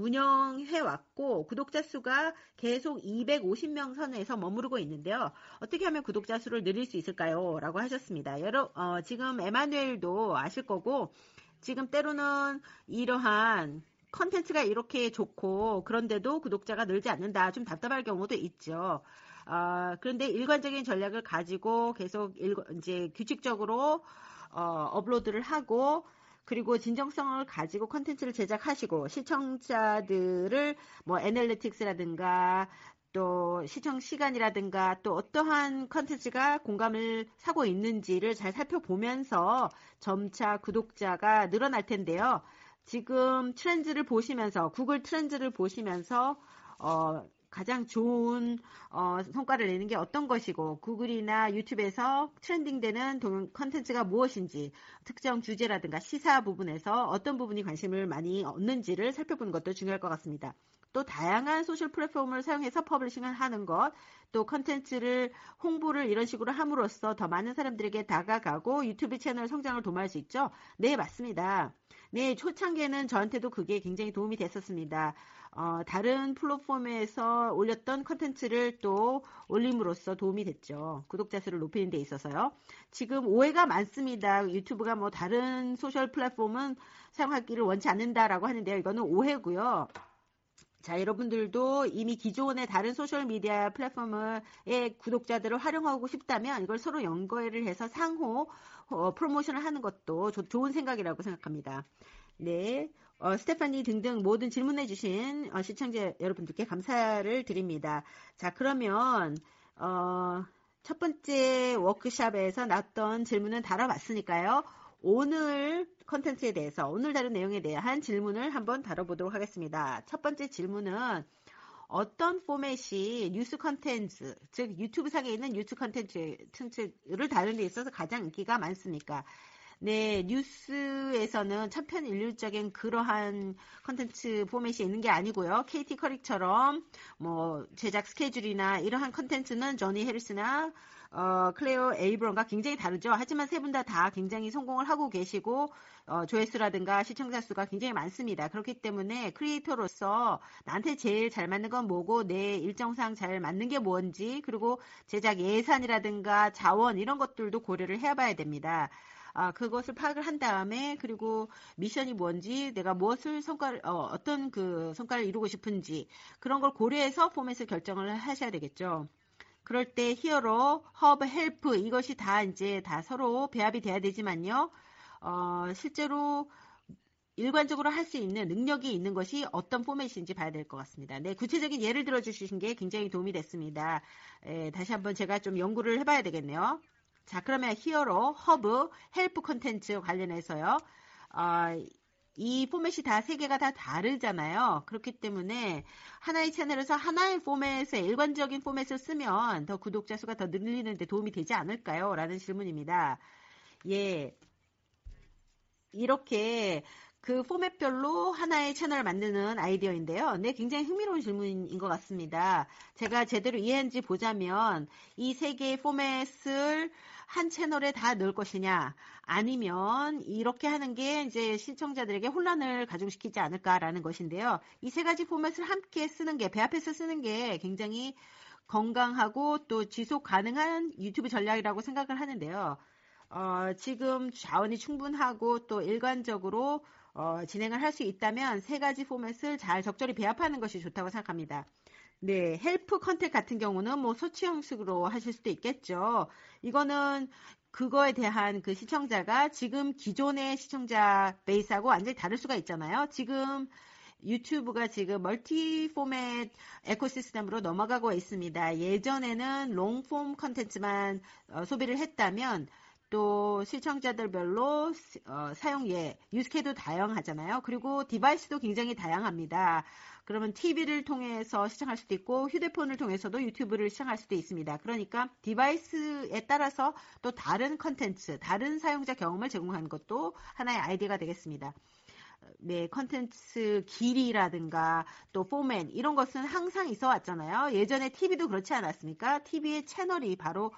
운영해왔고 구독자 수가 계속 250명 선에서 머무르고 있는데요. 어떻게 하면 구독자 수를 늘릴 수 있을까요? 라고 하셨습니다. 지금 에마누엘도 아실 거고 지금 때로는 이러한 컨텐츠가 이렇게 좋고 그런데도 구독자가 늘지 않는다. 좀 답답할 경우도 있죠. 그런데 일관적인 전략을 가지고 계속 이제 규칙적으로 업로드를 하고 그리고 진정성을 가지고 컨텐츠를 제작하시고 시청자들을 뭐 애널리틱스라든가 또 시청 시간이라든가 또 어떠한 컨텐츠가 공감을 사고 있는지를 잘 살펴보면서 점차 구독자가 늘어날 텐데요. 지금 트렌드를 보시면서 구글 트렌드를 보시면서 가장 좋은 성과를 내는 게 어떤 것이고 구글이나 유튜브에서 트렌딩되는 컨텐츠가 무엇인지 특정 주제라든가 시사 부분에서 어떤 부분이 관심을 많이 얻는지를 살펴보는 것도 중요할 것 같습니다. 또 다양한 소셜 플랫폼을 사용해서 퍼블리싱을 하는 것, 또 컨텐츠를 홍보를 이런 식으로 함으로써 더 많은 사람들에게 다가가고 유튜브 채널 성장을 도모할 수 있죠? 네, 맞습니다. 네, 초창기에는 저한테도 그게 굉장히 도움이 됐었습니다. 다른 플랫폼에서 올렸던 컨텐츠를 또 올림으로써 도움이 됐죠. 구독자 수를 높이는 데 있어서요. 지금 오해가 많습니다. 유튜브가 뭐 다른 소셜 플랫폼은 사용하기를 원치 않는다라고 하는데요. 이거는 오해고요. 자, 여러분들도 이미 기존의 다른 소셜미디어 플랫폼의 구독자들을 활용하고 싶다면 이걸 서로 연결을 해서 상호 프로모션을 하는 것도 좋은 생각이라고 생각합니다. 네, 스테파니 등등 모든 질문해주신 시청자 여러분들께 감사를 드립니다. 자, 그러면 첫 번째 워크샵에서 나왔던 질문은 다뤄봤으니까요. 오늘 컨텐츠에 대해서, 오늘 다룬 내용에 대한 질문을 한번 다뤄보도록 하겠습니다. 첫 번째 질문은 어떤 포맷이 뉴스 컨텐츠, 즉 유튜브 상에 있는 뉴스 컨텐츠를 다루는 데 있어서 가장 인기가 많습니까? 네, 뉴스에서는 천편일률적인 그러한 컨텐츠 포맷이 있는 게 아니고요. KT 커릭처럼 뭐 제작 스케줄이나 이러한 컨텐츠는 조니 해리스나 클레어 에이브런과 굉장히 다르죠. 하지만 세 분 다 굉장히 성공을 하고 계시고 조회수라든가 시청자 수가 굉장히 많습니다. 그렇기 때문에 크리에이터로서 나한테 제일 잘 맞는 건 뭐고 내 일정상 잘 맞는 게 뭔지 그리고 제작 예산이라든가 자원 이런 것들도 고려를 해봐야 됩니다. 그것을 파악을 한 다음에 그리고 미션이 뭔지 내가 무엇을 어떤 그 성과를 이루고 싶은지 그런 걸 고려해서 포맷을 결정을 하셔야 되겠죠. 그럴 때 히어로, 허브, 헬프 이것이 다 이제 다 서로 배합이 돼야 되지만요. 실제로 일관적으로 할 수 있는 능력이 있는 것이 어떤 포맷인지 봐야 될 것 같습니다. 네, 구체적인 예를 들어 주신 게 굉장히 도움이 됐습니다. 다시 한번 제가 좀 연구를 해봐야 되겠네요. 자, 그러면 히어로, 허브, 헬프 콘텐츠 관련해서요. 이 포맷이 다 세 개가 다 다르잖아요. 그렇기 때문에 하나의 채널에서 하나의 포맷에 일관적인 포맷을 쓰면 더 구독자 수가 더 늘리는 데 도움이 되지 않을까요? 라는 질문입니다. 예. 이렇게 그 포맷별로 하나의 채널을 만드는 아이디어인데요. 네, 굉장히 흥미로운 질문인 것 같습니다. 제가 제대로 이해한지 보자면 이 세 개의 포맷을 한 채널에 다 넣을 것이냐, 아니면 이렇게 하는 게 이제 시청자들에게 혼란을 가중시키지 않을까라는 것인데요. 이 세 가지 포맷을 함께 쓰는 게, 배합해서 쓰는 게 굉장히 건강하고 또 지속 가능한 유튜브 전략이라고 생각을 하는데요. 지금 자원이 충분하고 또 일관적으로 진행을 할 수 있다면 세 가지 포맷을 잘 적절히 배합하는 것이 좋다고 생각합니다. 네, 헬프 컨택 같은 경우는 뭐 서치 형식으로 하실 수도 있겠죠. 이거는 그거에 대한 그 시청자가 지금 기존의 시청자 베이스하고 완전히 다를 수가 있잖아요. 지금 유튜브가 지금 멀티 포맷 에코시스템으로 넘어가고 있습니다. 예전에는 롱폼 컨텐츠만 소비를 했다면 또 시청자들별로 사용 유스케도 다양하잖아요. 그리고 디바이스도 굉장히 다양합니다. 그러면 TV를 통해서 시청할 수도 있고 휴대폰을 통해서도 유튜브를 시청할 수도 있습니다. 그러니까 디바이스에 따라서 또 다른 컨텐츠, 다른 사용자 경험을 제공하는 것도 하나의 아이디어가 되겠습니다. 네, 컨텐츠 길이라든가 또 포맷 이런 것은 항상 있어 왔잖아요. 예전에 TV도 그렇지 않았습니까? TV의 채널이 바로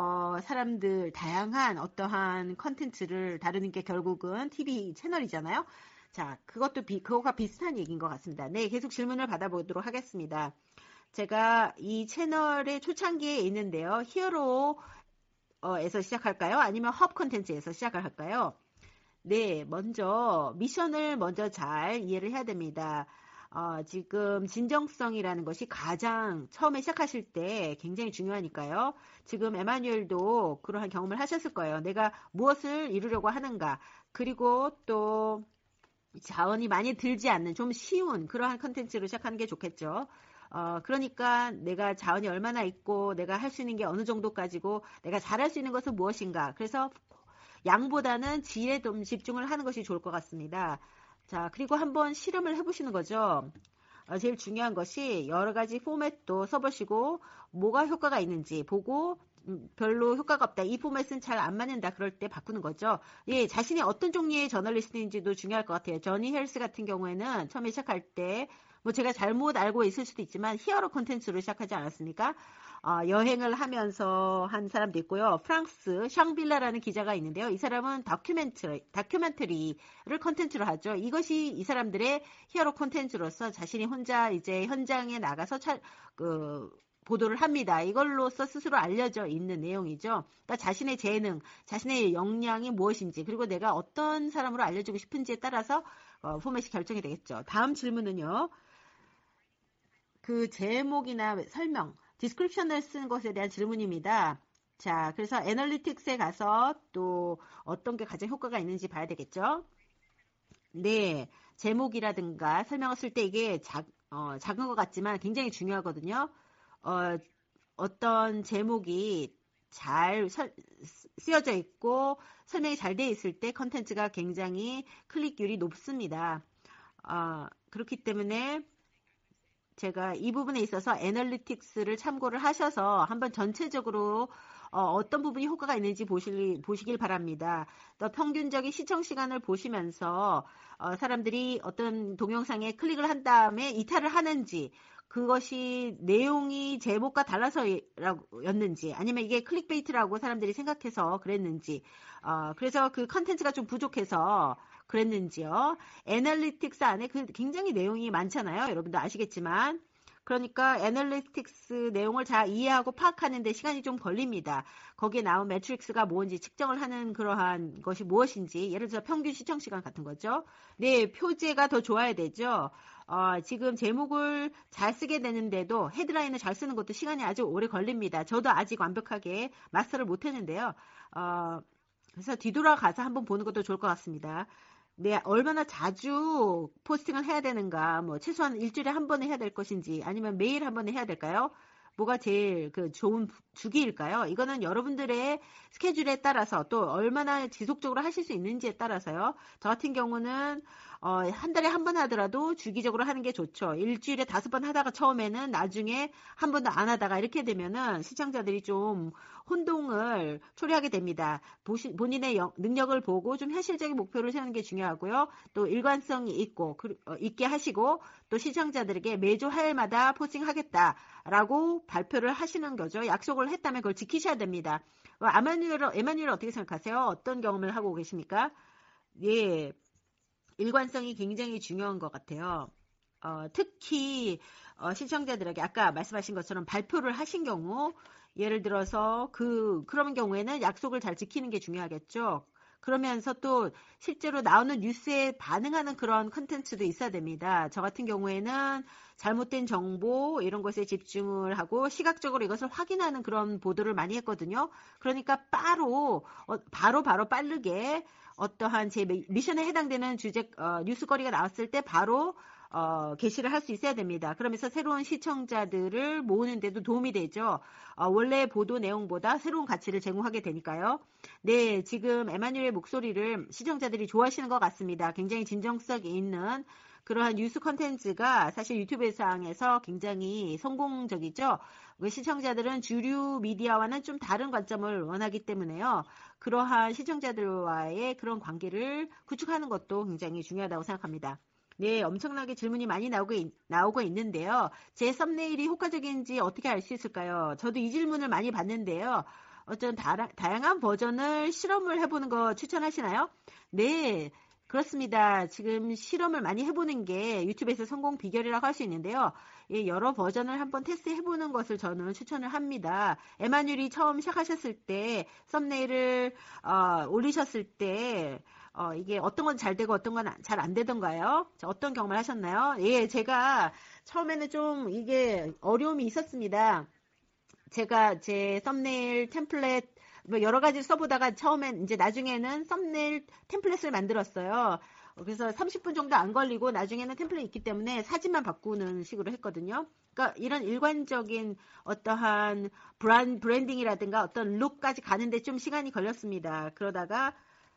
사람들 다양한 어떠한 컨텐츠를 다루는 게 결국은 TV 채널이잖아요. 자, 그거가 비슷한 얘기인 것 같습니다. 네, 계속 질문을 받아보도록 하겠습니다. 제가 이 채널의 초창기에 있는데요. 히어로에서 시작할까요? 아니면 헙 컨텐츠에서 시작을 할까요? 네, 미션을 먼저 잘 이해를 해야 됩니다. 지금 진정성이라는 것이 가장 처음에 시작하실 때 굉장히 중요하니까요. 지금 에마뉴엘도 그러한 경험을 하셨을 거예요. 내가 무엇을 이루려고 하는가. 그리고 또 자원이 많이 들지 않는 좀 쉬운 그러한 컨텐츠로 시작하는 게 좋겠죠. 그러니까 내가 자원이 얼마나 있고 내가 할 수 있는 게 어느 정도까지고 내가 잘할 수 있는 것은 무엇인가. 그래서 양보다는 질에 좀 집중을 하는 것이 좋을 것 같습니다. 자, 그리고 한번 실험을 해보시는 거죠. 제일 중요한 것이 여러 가지 포맷도 써보시고 뭐가 효과가 있는지 보고 별로 효과가 없다. 이 포맷은 잘 안 맞는다. 그럴 때 바꾸는 거죠. 예, 자신이 어떤 종류의 저널리스트인지도 중요할 것 같아요. 저니 헬스 같은 경우에는 처음에 시작할 때 뭐 제가 잘못 알고 있을 수도 있지만 히어로 콘텐츠로 시작하지 않았습니까? 여행을 하면서 한 사람도 있고요. 프랑스 샹빌라라는 기자가 있는데요. 이 사람은 다큐멘터리를 컨텐츠로 하죠. 이것이 이 사람들의 히어로 콘텐츠로서 자신이 혼자 이제 현장에 나가서 보도를 합니다. 이걸로써 스스로 알려져 있는 내용이죠. 그러니까 자신의 재능, 자신의 역량이 무엇인지, 그리고 내가 어떤 사람으로 알려주고 싶은지에 따라서 포맷이 결정이 되겠죠. 다음 질문은요. 그 제목이나 설명, 디스크립션을 쓰는 것에 대한 질문입니다. 자, 그래서 애널리틱스에 가서 또 어떤 게 가장 효과가 있는지 봐야 되겠죠. 네, 제목이라든가 설명을 쓸 때 이게 작은 것 같지만 굉장히 중요하거든요. 어떤 제목이 잘 쓰여져 있고 설명이 잘 되어 있을 때 컨텐츠가 굉장히 클릭률이 높습니다. 그렇기 때문에 제가 이 부분에 있어서 애널리틱스를 참고를 하셔서 한번 전체적으로 어떤 부분이 효과가 있는지 보시길 바랍니다. 또 평균적인 시청 시간을 보시면서 사람들이 어떤 동영상에 클릭을 한 다음에 이탈을 하는지, 그것이 내용이 제목과 달라서였는지, 아니면 이게 클릭베이트라고 사람들이 생각해서 그랬는지, 그래서 그 컨텐츠가 좀 부족해서 그랬는지요. 애널리틱스 안에 굉장히 내용이 많잖아요. 여러분도 아시겠지만. 그러니까 애널리틱스 내용을 잘 이해하고 파악하는 데 시간이 좀 걸립니다. 거기에 나온 매트릭스가 뭔지 측정을 하는 그러한 것이 무엇인지, 예를 들어 평균 시청 시간 같은 거죠. 네, 표제가 더 좋아야 되죠. 지금 제목을 잘 쓰게 되는데도 헤드라인을 잘 쓰는 것도 시간이 아주 오래 걸립니다. 저도 아직 완벽하게 마스터를 못했는데요. 그래서 뒤돌아가서 한번 보는 것도 좋을 것 같습니다. 네, 얼마나 자주 포스팅을 해야 되는가, 뭐, 최소한 일주일에 한 번은 해야 될 것인지, 아니면 매일 한 번은 해야 될까요? 뭐가 제일 좋은 주기일까요? 이거는 여러분들의 스케줄에 따라서 또 얼마나 지속적으로 하실 수 있는지에 따라서요. 저 같은 경우는, 한 달에 한 번 하더라도 주기적으로 하는 게 좋죠. 일주일에 5번 하다가 처음에는 나중에 한 번도 안 하다가 이렇게 되면은 시청자들이 좀 혼동을 초래하게 됩니다. 본인의 능력을 보고 좀 현실적인 목표를 세우는 게 중요하고요. 또 일관성이 있게 하시고 또 시청자들에게 매주 화요일마다 포스팅하겠다라고 발표를 하시는 거죠. 약속을 했다면 그걸 지키셔야 됩니다. 에마뉴엘 어떻게 생각하세요? 어떤 경험을 하고 계십니까? 예, 일관성이 굉장히 중요한 것 같아요. 특히 시청자들에게 아까 말씀하신 것처럼 발표를 하신 경우 예를 들어서 그런 경우에는 약속을 잘 지키는 게 중요하겠죠. 그러면서 또 실제로 나오는 뉴스에 반응하는 그런 컨텐츠도 있어야 됩니다. 저 같은 경우에는 잘못된 정보 이런 것에 집중을 하고 시각적으로 이것을 확인하는 그런 보도를 많이 했거든요. 그러니까 바로 빠르게 어떠한 제 미션에 해당되는 뉴스거리가 나왔을 때 바로 게시를 할 수 있어야 됩니다. 그러면서 새로운 시청자들을 모으는 데도 도움이 되죠. 원래 보도 내용보다 새로운 가치를 제공하게 되니까요. 네, 지금 에마뉴엘 목소리를 시청자들이 좋아하시는 것 같습니다. 굉장히 진정성이 있는 그러한 뉴스 컨텐츠가 사실 유튜브 상에서 굉장히 성공적이죠. 시청자들은 주류 미디어와는 좀 다른 관점을 원하기 때문에요. 그러한 시청자들과의 그런 관계를 구축하는 것도 굉장히 중요하다고 생각합니다. 네, 엄청나게 질문이 많이 나오고 있는데요. 제 썸네일이 효과적인지 어떻게 알 수 있을까요? 저도 이 질문을 많이 받는데요. 어떤 다양한 버전을 실험을 해보는 거 추천하시나요? 네, 그렇습니다. 지금 실험을 많이 해보는 게 유튜브에서 성공 비결이라고 할 수 있는데요. 예, 여러 버전을 한번 테스트해보는 것을 저는 추천을 합니다. 에마뉴엘이 처음 시작하셨을 때 썸네일을 올리셨을 때 이게 어떤 건 잘 되고 어떤 건 잘 안 되던가요? 어떤 경험을 하셨나요? 예, 제가 처음에는 좀 이게 어려움이 있었습니다. 제가 제 썸네일 템플릿 뭐 여러 가지를 써보다가 처음엔 이제 나중에는 썸네일 템플릿을 만들었어요. 그래서 30분 정도 안 걸리고 나중에는 템플릿이 있기 때문에 사진만 바꾸는 식으로 했거든요. 그러니까 이런 일관적인 어떠한 브랜딩이라든가 어떤 룩까지 가는데 좀 시간이 걸렸습니다. 그러다가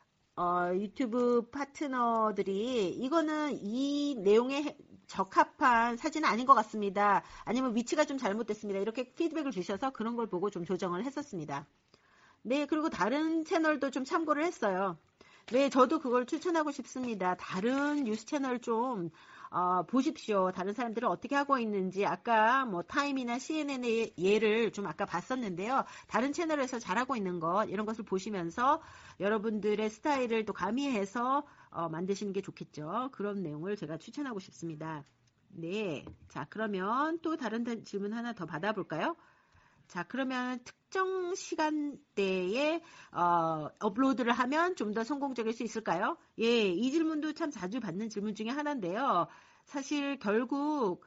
유튜브 파트너들이 이거는 이 내용에 적합한 사진은 아닌 것 같습니다. 아니면 위치가 좀 잘못됐습니다. 이렇게 피드백을 주셔서 그런 걸 보고 좀 조정을 했었습니다. 네, 그리고 다른 채널도 좀 참고를 했어요. 네, 저도 그걸 추천하고 싶습니다. 다른 뉴스 채널 좀 보십시오. 다른 사람들은 어떻게 하고 있는지 아까 뭐 타임이나 CNN의 예를 좀 아까 봤었는데요. 다른 채널에서 잘하고 있는 것 이런 것을 보시면서 여러분들의 스타일을 또 가미해서 만드시는 게 좋겠죠. 그런 내용을 제가 추천하고 싶습니다. 네, 자 그러면 또 다른 질문 하나 더 받아볼까요? 자, 그러면 특정 시간대에 업로드를 하면 좀 더 성공적일 수 있을까요? 예, 이 질문도 참 자주 받는 질문 중에 하나인데요. 사실 결국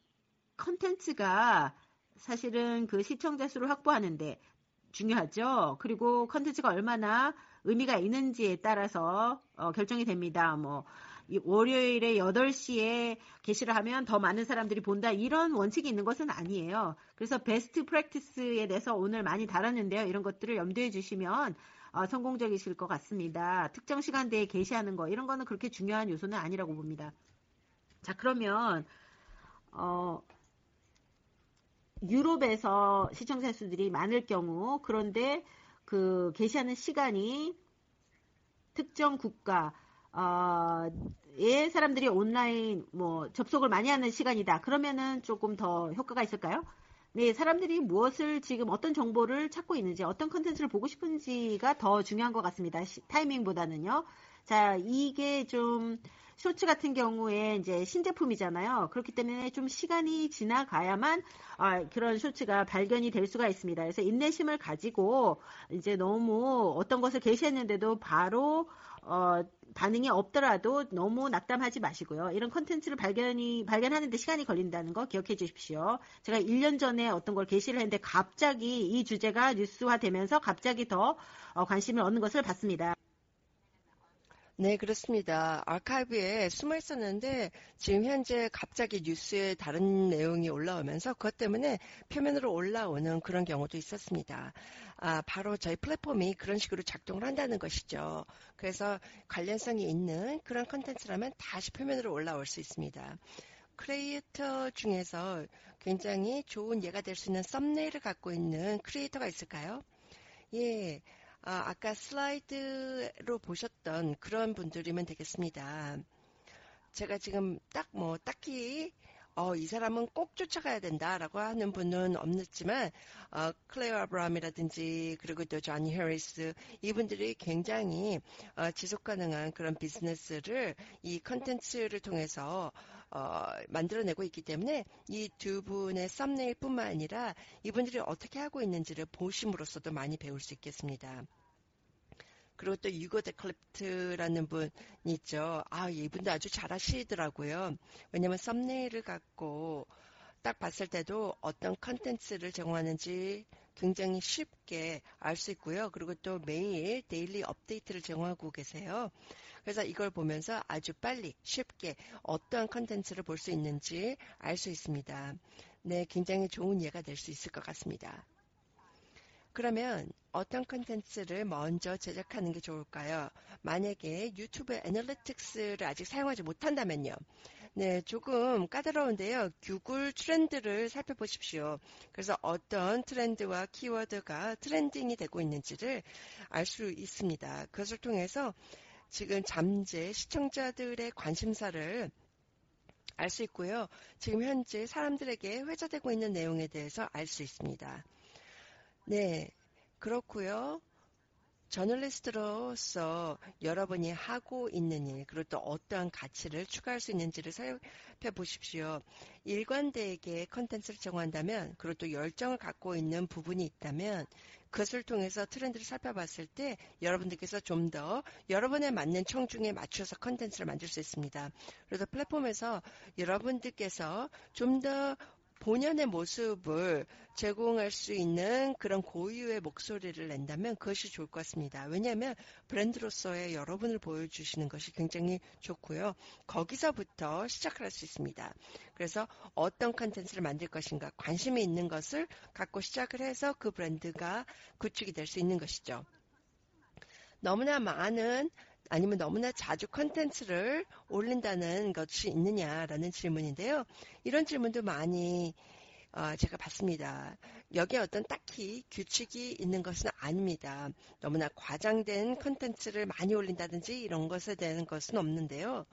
컨텐츠가 사실은 그 시청자 수를 확보하는데 중요하죠. 그리고 컨텐츠가 얼마나 의미가 있는지에 따라서 결정이 됩니다. 뭐 월요일에 8시에 게시를 하면 더 많은 사람들이 본다 이런 원칙이 있는 것은 아니에요. 그래서 베스트 프랙티스에 대해서 오늘 많이 다뤘는데요. 이런 것들을 염두해 주시면 성공적이실 것 같습니다. 특정 시간대에 게시하는 거 이런 거는 그렇게 중요한 요소는 아니라고 봅니다. 자, 그러면 유럽에서 시청자 수들이 많을 경우 그런데 그 게시하는 시간이 특정 국가 예, 사람들이 온라인 뭐 접속을 많이 하는 시간이다. 그러면은 조금 더 효과가 있을까요? 네, 사람들이 무엇을 지금 어떤 정보를 찾고 있는지 어떤 컨텐츠를 보고 싶은지가 더 중요한 것 같습니다. 타이밍보다는요. 자, 이게 좀 쇼츠 같은 경우에 이제 신제품이잖아요. 그렇기 때문에 좀 시간이 지나가야만 그런 쇼츠가 발견이 될 수가 있습니다. 그래서 인내심을 가지고 이제 너무 어떤 것을 게시했는데도 바로 반응이 없더라도 너무 낙담하지 마시고요. 이런 컨텐츠를 발견하는데 시간이 걸린다는 거 기억해 주십시오. 제가 1년 전에 어떤 걸 게시를 했는데 갑자기 이 주제가 뉴스화되면서 갑자기 더 관심을 얻는 것을 봤습니다. 네, 그렇습니다. 아카이브에 숨어 있었는데 지금 현재 갑자기 뉴스에 다른 내용이 올라오면서 그것 때문에 표면으로 올라오는 그런 경우도 있었습니다. 바로 저희 플랫폼이 그런 식으로 작동을 한다는 것이죠. 그래서 관련성이 있는 그런 컨텐츠라면 다시 표면으로 올라올 수 있습니다. 크리에이터 중에서 굉장히 좋은 예가 될 수 있는 썸네일을 갖고 있는 크리에이터가 있을까요? 예, 아까 슬라이드로 보셨던 그런 분들이면 되겠습니다. 제가 지금 딱히, 이 사람은 꼭 쫓아가야 된다라고 하는 분은 없었지만, 클레어 아브라함이라든지, 그리고 또 조니 해리스, 이분들이 굉장히, 지속 가능한 그런 비즈니스를 이 컨텐츠를 통해서, 만들어내고 있기 때문에 이 두 분의 썸네일뿐만 아니라 이분들이 어떻게 하고 있는지를 보심으로써도 많이 배울 수 있겠습니다. 그리고 또 유고 데클리프트라는 분이 있죠. 이분도 아주 잘하시더라고요. 왜냐면 썸네일을 갖고 딱 봤을 때도 어떤 컨텐츠를 제공하는지 굉장히 쉽게 알 수 있고요. 그리고 또 매일 데일리 업데이트를 제공하고 계세요. 그래서 이걸 보면서 아주 빨리 쉽게 어떠한 컨텐츠를 볼 수 있는지 알 수 있습니다. 네, 굉장히 좋은 예가 될 수 있을 것 같습니다. 그러면 어떤 컨텐츠를 먼저 제작하는 게 좋을까요? 만약에 유튜브 애널리틱스를 아직 사용하지 못한다면요. 네, 조금 까다로운데요. 구글 트렌드를 살펴보십시오. 그래서 어떤 트렌드와 키워드가 트렌딩이 되고 있는지를 알 수 있습니다. 그것을 통해서 지금 잠재 시청자들의 관심사를 알 수 있고요. 지금 현재 사람들에게 회자되고 있는 내용에 대해서 알 수 있습니다. 네, 그렇고요. 저널리스트로서 여러분이 하고 있는 일, 그리고 또 어떠한 가치를 추가할 수 있는지를 살펴보십시오. 일관되게 컨텐츠를 제공한다면, 그리고 또 열정을 갖고 있는 부분이 있다면, 그것을 통해서 트렌드를 살펴봤을 때 여러분들께서 좀 더 여러분에 맞는 청중에 맞춰서 컨텐츠를 만들 수 있습니다. 그래서 플랫폼에서 여러분들께서 좀 더 본연의 모습을 제공할 수 있는 그런 고유의 목소리를 낸다면 그것이 좋을 것 같습니다. 왜냐하면 브랜드로서의 여러분을 보여주시는 것이 굉장히 좋고요. 거기서부터 시작할 수 있습니다. 그래서 어떤 컨텐츠를 만들 것인가 관심이 있는 것을 갖고 시작을 해서 그 브랜드가 구축이 될 수 있는 것이죠. 너무나 많은 아니면 너무나 자주 컨텐츠를 올린다는 것이 있느냐라는 질문인데요. 이런 질문도 많이 제가 봤습니다. 여기에 어떤 딱히 규칙이 있는 것은 아닙니다. 너무나 과장된 컨텐츠를 많이 올린다든지 이런 것에 대한 것은 없는데요.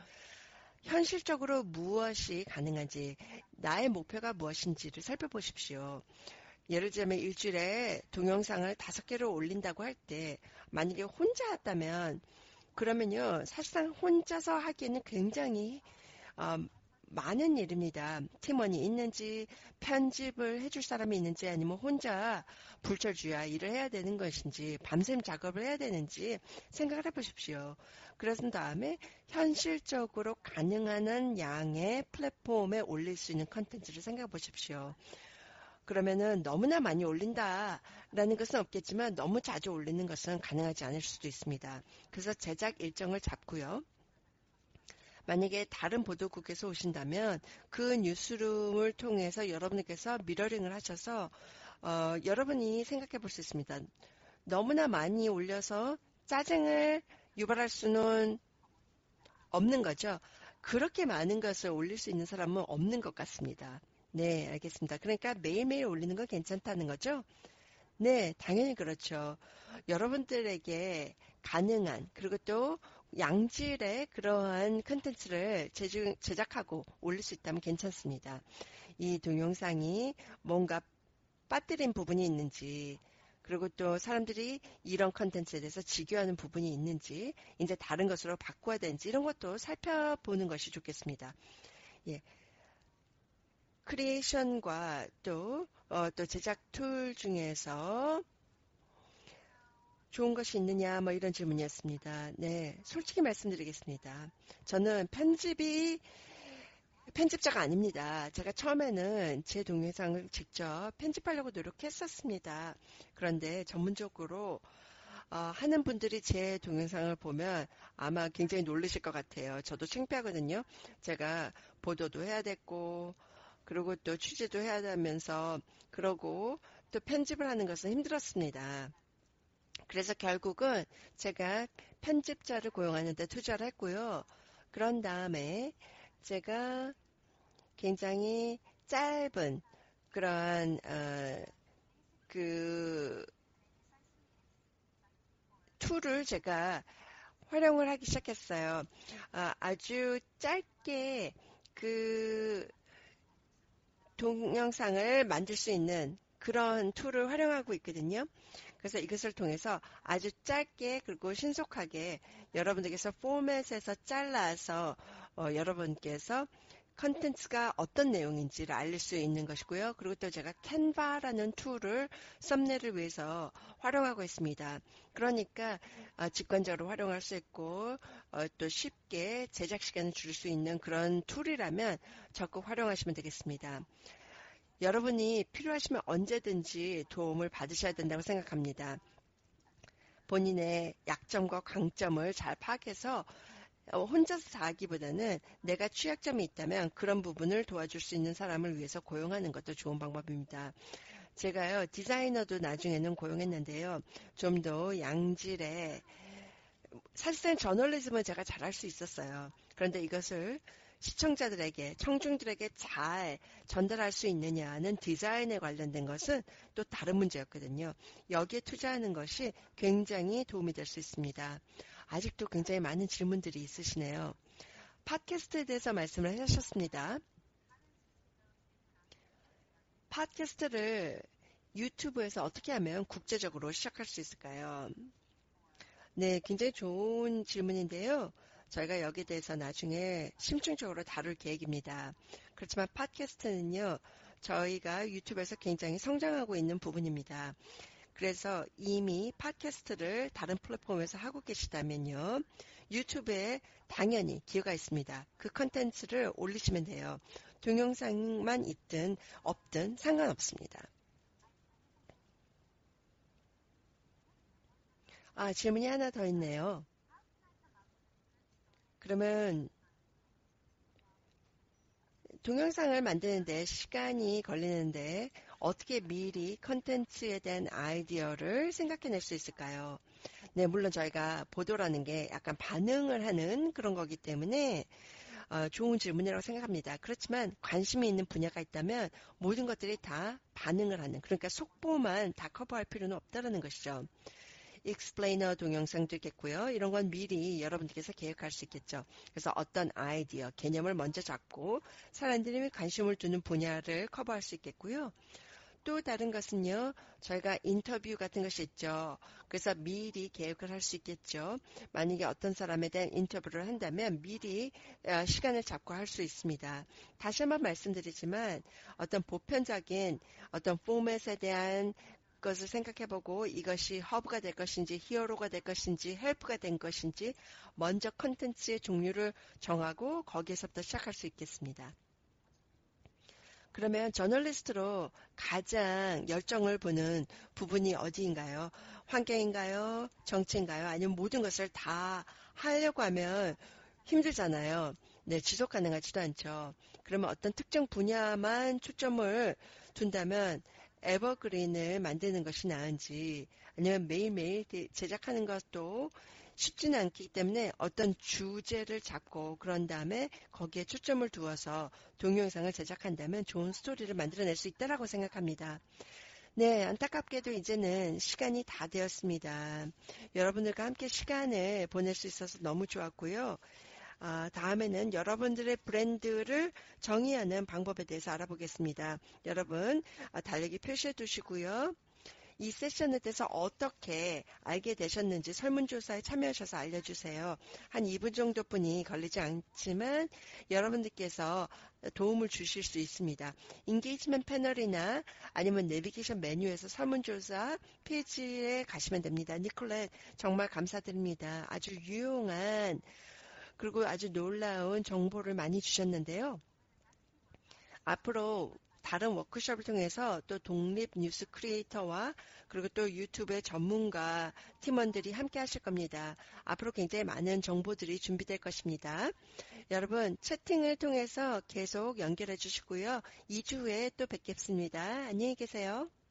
현실적으로 무엇이 가능한지, 나의 목표가 무엇인지를 살펴보십시오. 예를 들면 일주일에 동영상을 5개를 올린다고 할 때 만약에 혼자 했다면 그러면요 사실상 혼자서 하기에는 굉장히 어, 많은 일입니다. 팀원이 있는지 편집을 해줄 사람이 있는지 아니면 혼자 불철주야 일을 해야 되는 것인지 밤샘 작업을 해야 되는지 생각을 해보십시오. 그런 다음에 현실적으로 가능한 양의 플랫폼에 올릴 수 있는 컨텐츠를 생각해 보십시오. 그러면은 너무나 많이 올린다라는 것은 없겠지만 너무 자주 올리는 것은 가능하지 않을 수도 있습니다. 그래서 제작 일정을 잡고요. 만약에 다른 보도국에서 오신다면 그 뉴스룸을 통해서 여러분께서 미러링을 하셔서 여러분이 생각해 볼 수 있습니다. 너무나 많이 올려서 짜증을 유발할 수는 없는 거죠. 그렇게 많은 것을 올릴 수 있는 사람은 없는 것 같습니다. 네, 알겠습니다. 그러니까 매일매일 올리는 건 괜찮다는 거죠? 네, 당연히 그렇죠. 여러분들에게 가능한, 그리고 또 양질의 그러한 컨텐츠를 제작하고 올릴 수 있다면 괜찮습니다. 이 동영상이 뭔가 빠뜨린 부분이 있는지, 그리고 또 사람들이 이런 컨텐츠에 대해서 직유하는 부분이 있는지, 이제 다른 것으로 바꿔야 되는지, 이런 것도 살펴보는 것이 좋겠습니다. 예. 크리에이션과 또 제작 툴 중에서 좋은 것이 있느냐, 뭐 이런 질문이었습니다. 네, 솔직히 말씀드리겠습니다. 저는 편집자가 아닙니다. 제가 처음에는 제 동영상을 직접 편집하려고 노력했었습니다. 그런데 전문적으로 하는 분들이 제 동영상을 보면 아마 굉장히 놀라실 것 같아요. 저도 창피하거든요. 제가 보도도 해야 됐고, 그리고 또 취재도 해야 되면서, 그러고 또 편집을 하는 것은 힘들었습니다. 그래서 결국은 제가 편집자를 고용하는 데 투자를 했고요. 그런 다음에 제가 굉장히 짧은 그러한 그 툴을 제가 활용을 하기 시작했어요. 아주 짧게 그 동영상을 만들 수 있는 그런 툴을 활용하고 있거든요. 그래서 이것을 통해서 아주 짧게 그리고 신속하게 여러분들께서 포맷에서 잘라서 여러분께서 컨텐츠가 어떤 내용인지를 알릴 수 있는 것이고요. 그리고 또 제가 캔바라는 툴을 썸네일을 위해서 활용하고 있습니다. 그러니까 직관적으로 활용할 수 있고 또 쉽게 제작 시간을 줄일 수 있는 그런 툴이라면 적극 활용하시면 되겠습니다. 여러분이 필요하시면 언제든지 도움을 받으셔야 된다고 생각합니다. 본인의 약점과 강점을 잘 파악해서 혼자서 다 하기보다는 내가 취약점이 있다면 그런 부분을 도와줄 수 있는 사람을 위해서 고용하는 것도 좋은 방법입니다. 제가요, 디자이너도 나중에는 고용했는데요. 좀 더 양질의, 사실상 저널리즘은 제가 잘할 수 있었어요. 그런데 이것을 시청자들에게, 청중들에게 잘 전달할 수 있느냐는 디자인에 관련된 것은 또 다른 문제였거든요. 여기에 투자하는 것이 굉장히 도움이 될 수 있습니다. 아직도 굉장히 많은 질문들이 있으시네요. 팟캐스트에 대해서 말씀을 하셨습니다. 팟캐스트를 유튜브에서 어떻게 하면 국제적으로 시작할 수 있을까요? 네, 굉장히 좋은 질문인데요. 저희가 여기에 대해서 나중에 심층적으로 다룰 계획입니다. 그렇지만 팟캐스트는요, 저희가 유튜브에서 굉장히 성장하고 있는 부분입니다. 그래서 이미 팟캐스트를 다른 플랫폼에서 하고 계시다면요, 유튜브에 당연히 기회가 있습니다. 그 컨텐츠를 올리시면 돼요. 동영상만 있든 없든 상관없습니다. 질문이 하나 더 있네요. 그러면 동영상을 만드는데 시간이 걸리는데 어떻게 미리 컨텐츠에 대한 아이디어를 생각해낼 수 있을까요? 네, 물론 저희가 보도라는 게 약간 반응을 하는 그런 거기 때문에 좋은 질문이라고 생각합니다. 그렇지만 관심이 있는 분야가 있다면 모든 것들이 다 반응을 하는, 그러니까 속보만 다 커버할 필요는 없다는 것이죠. 익스플레이너 동영상도 있겠고요. 이런 건 미리 여러분들께서 계획할 수 있겠죠. 그래서 어떤 아이디어, 개념을 먼저 잡고 사람들이 관심을 두는 분야를 커버할 수 있겠고요. 또 다른 것은요, 저희가 인터뷰 같은 것이 있죠. 그래서 미리 계획을 할 수 있겠죠. 만약에 어떤 사람에 대한 인터뷰를 한다면 미리 시간을 잡고 할 수 있습니다. 다시 한번 말씀드리지만 어떤 보편적인 어떤 포맷에 대한 것을 생각해보고 이것이 허브가 될 것인지 히어로가 될 것인지 헬프가 된 것인지 먼저 컨텐츠의 종류를 정하고 거기에서부터 시작할 수 있겠습니다. 그러면 저널리스트로 가장 열정을 보는 부분이 어디인가요? 환경인가요? 정치인가요? 아니면 모든 것을 다 하려고 하면 힘들잖아요. 네, 지속 가능하지도 않죠. 그러면 어떤 특정 분야만 초점을 둔다면 에버그린을 만드는 것이 나은지 아니면 매일매일 제작하는 것도 쉽지는 않기 때문에 어떤 주제를 잡고 그런 다음에 거기에 초점을 두어서 동영상을 제작한다면 좋은 스토리를 만들어낼 수 있다고 생각합니다. 네, 안타깝게도 이제는 시간이 다 되었습니다. 여러분들과 함께 시간을 보낼 수 있어서 너무 좋았고요. 다음에는 여러분들의 브랜드를 정의하는 방법에 대해서 알아보겠습니다. 여러분, 달력이 표시해 두시고요. 이 세션에 대해서 어떻게 알게 되셨는지 설문조사에 참여하셔서 알려주세요. 한 2분 정도뿐이 걸리지 않지만 여러분들께서 도움을 주실 수 있습니다. 인게이지먼트 패널이나 아니면 내비게이션 메뉴에서 설문조사 페이지에 가시면 됩니다. 니콜렛 정말 감사드립니다. 아주 유용한 그리고 아주 놀라운 정보를 많이 주셨는데요. 앞으로 다른 워크숍을 통해서 또 독립 뉴스 크리에이터와 그리고 또 유튜브의 전문가 팀원들이 함께 하실 겁니다. 앞으로 굉장히 많은 정보들이 준비될 것입니다. 여러분 채팅을 통해서 계속 연결해 주시고요. 2주 후에 또 뵙겠습니다. 안녕히 계세요.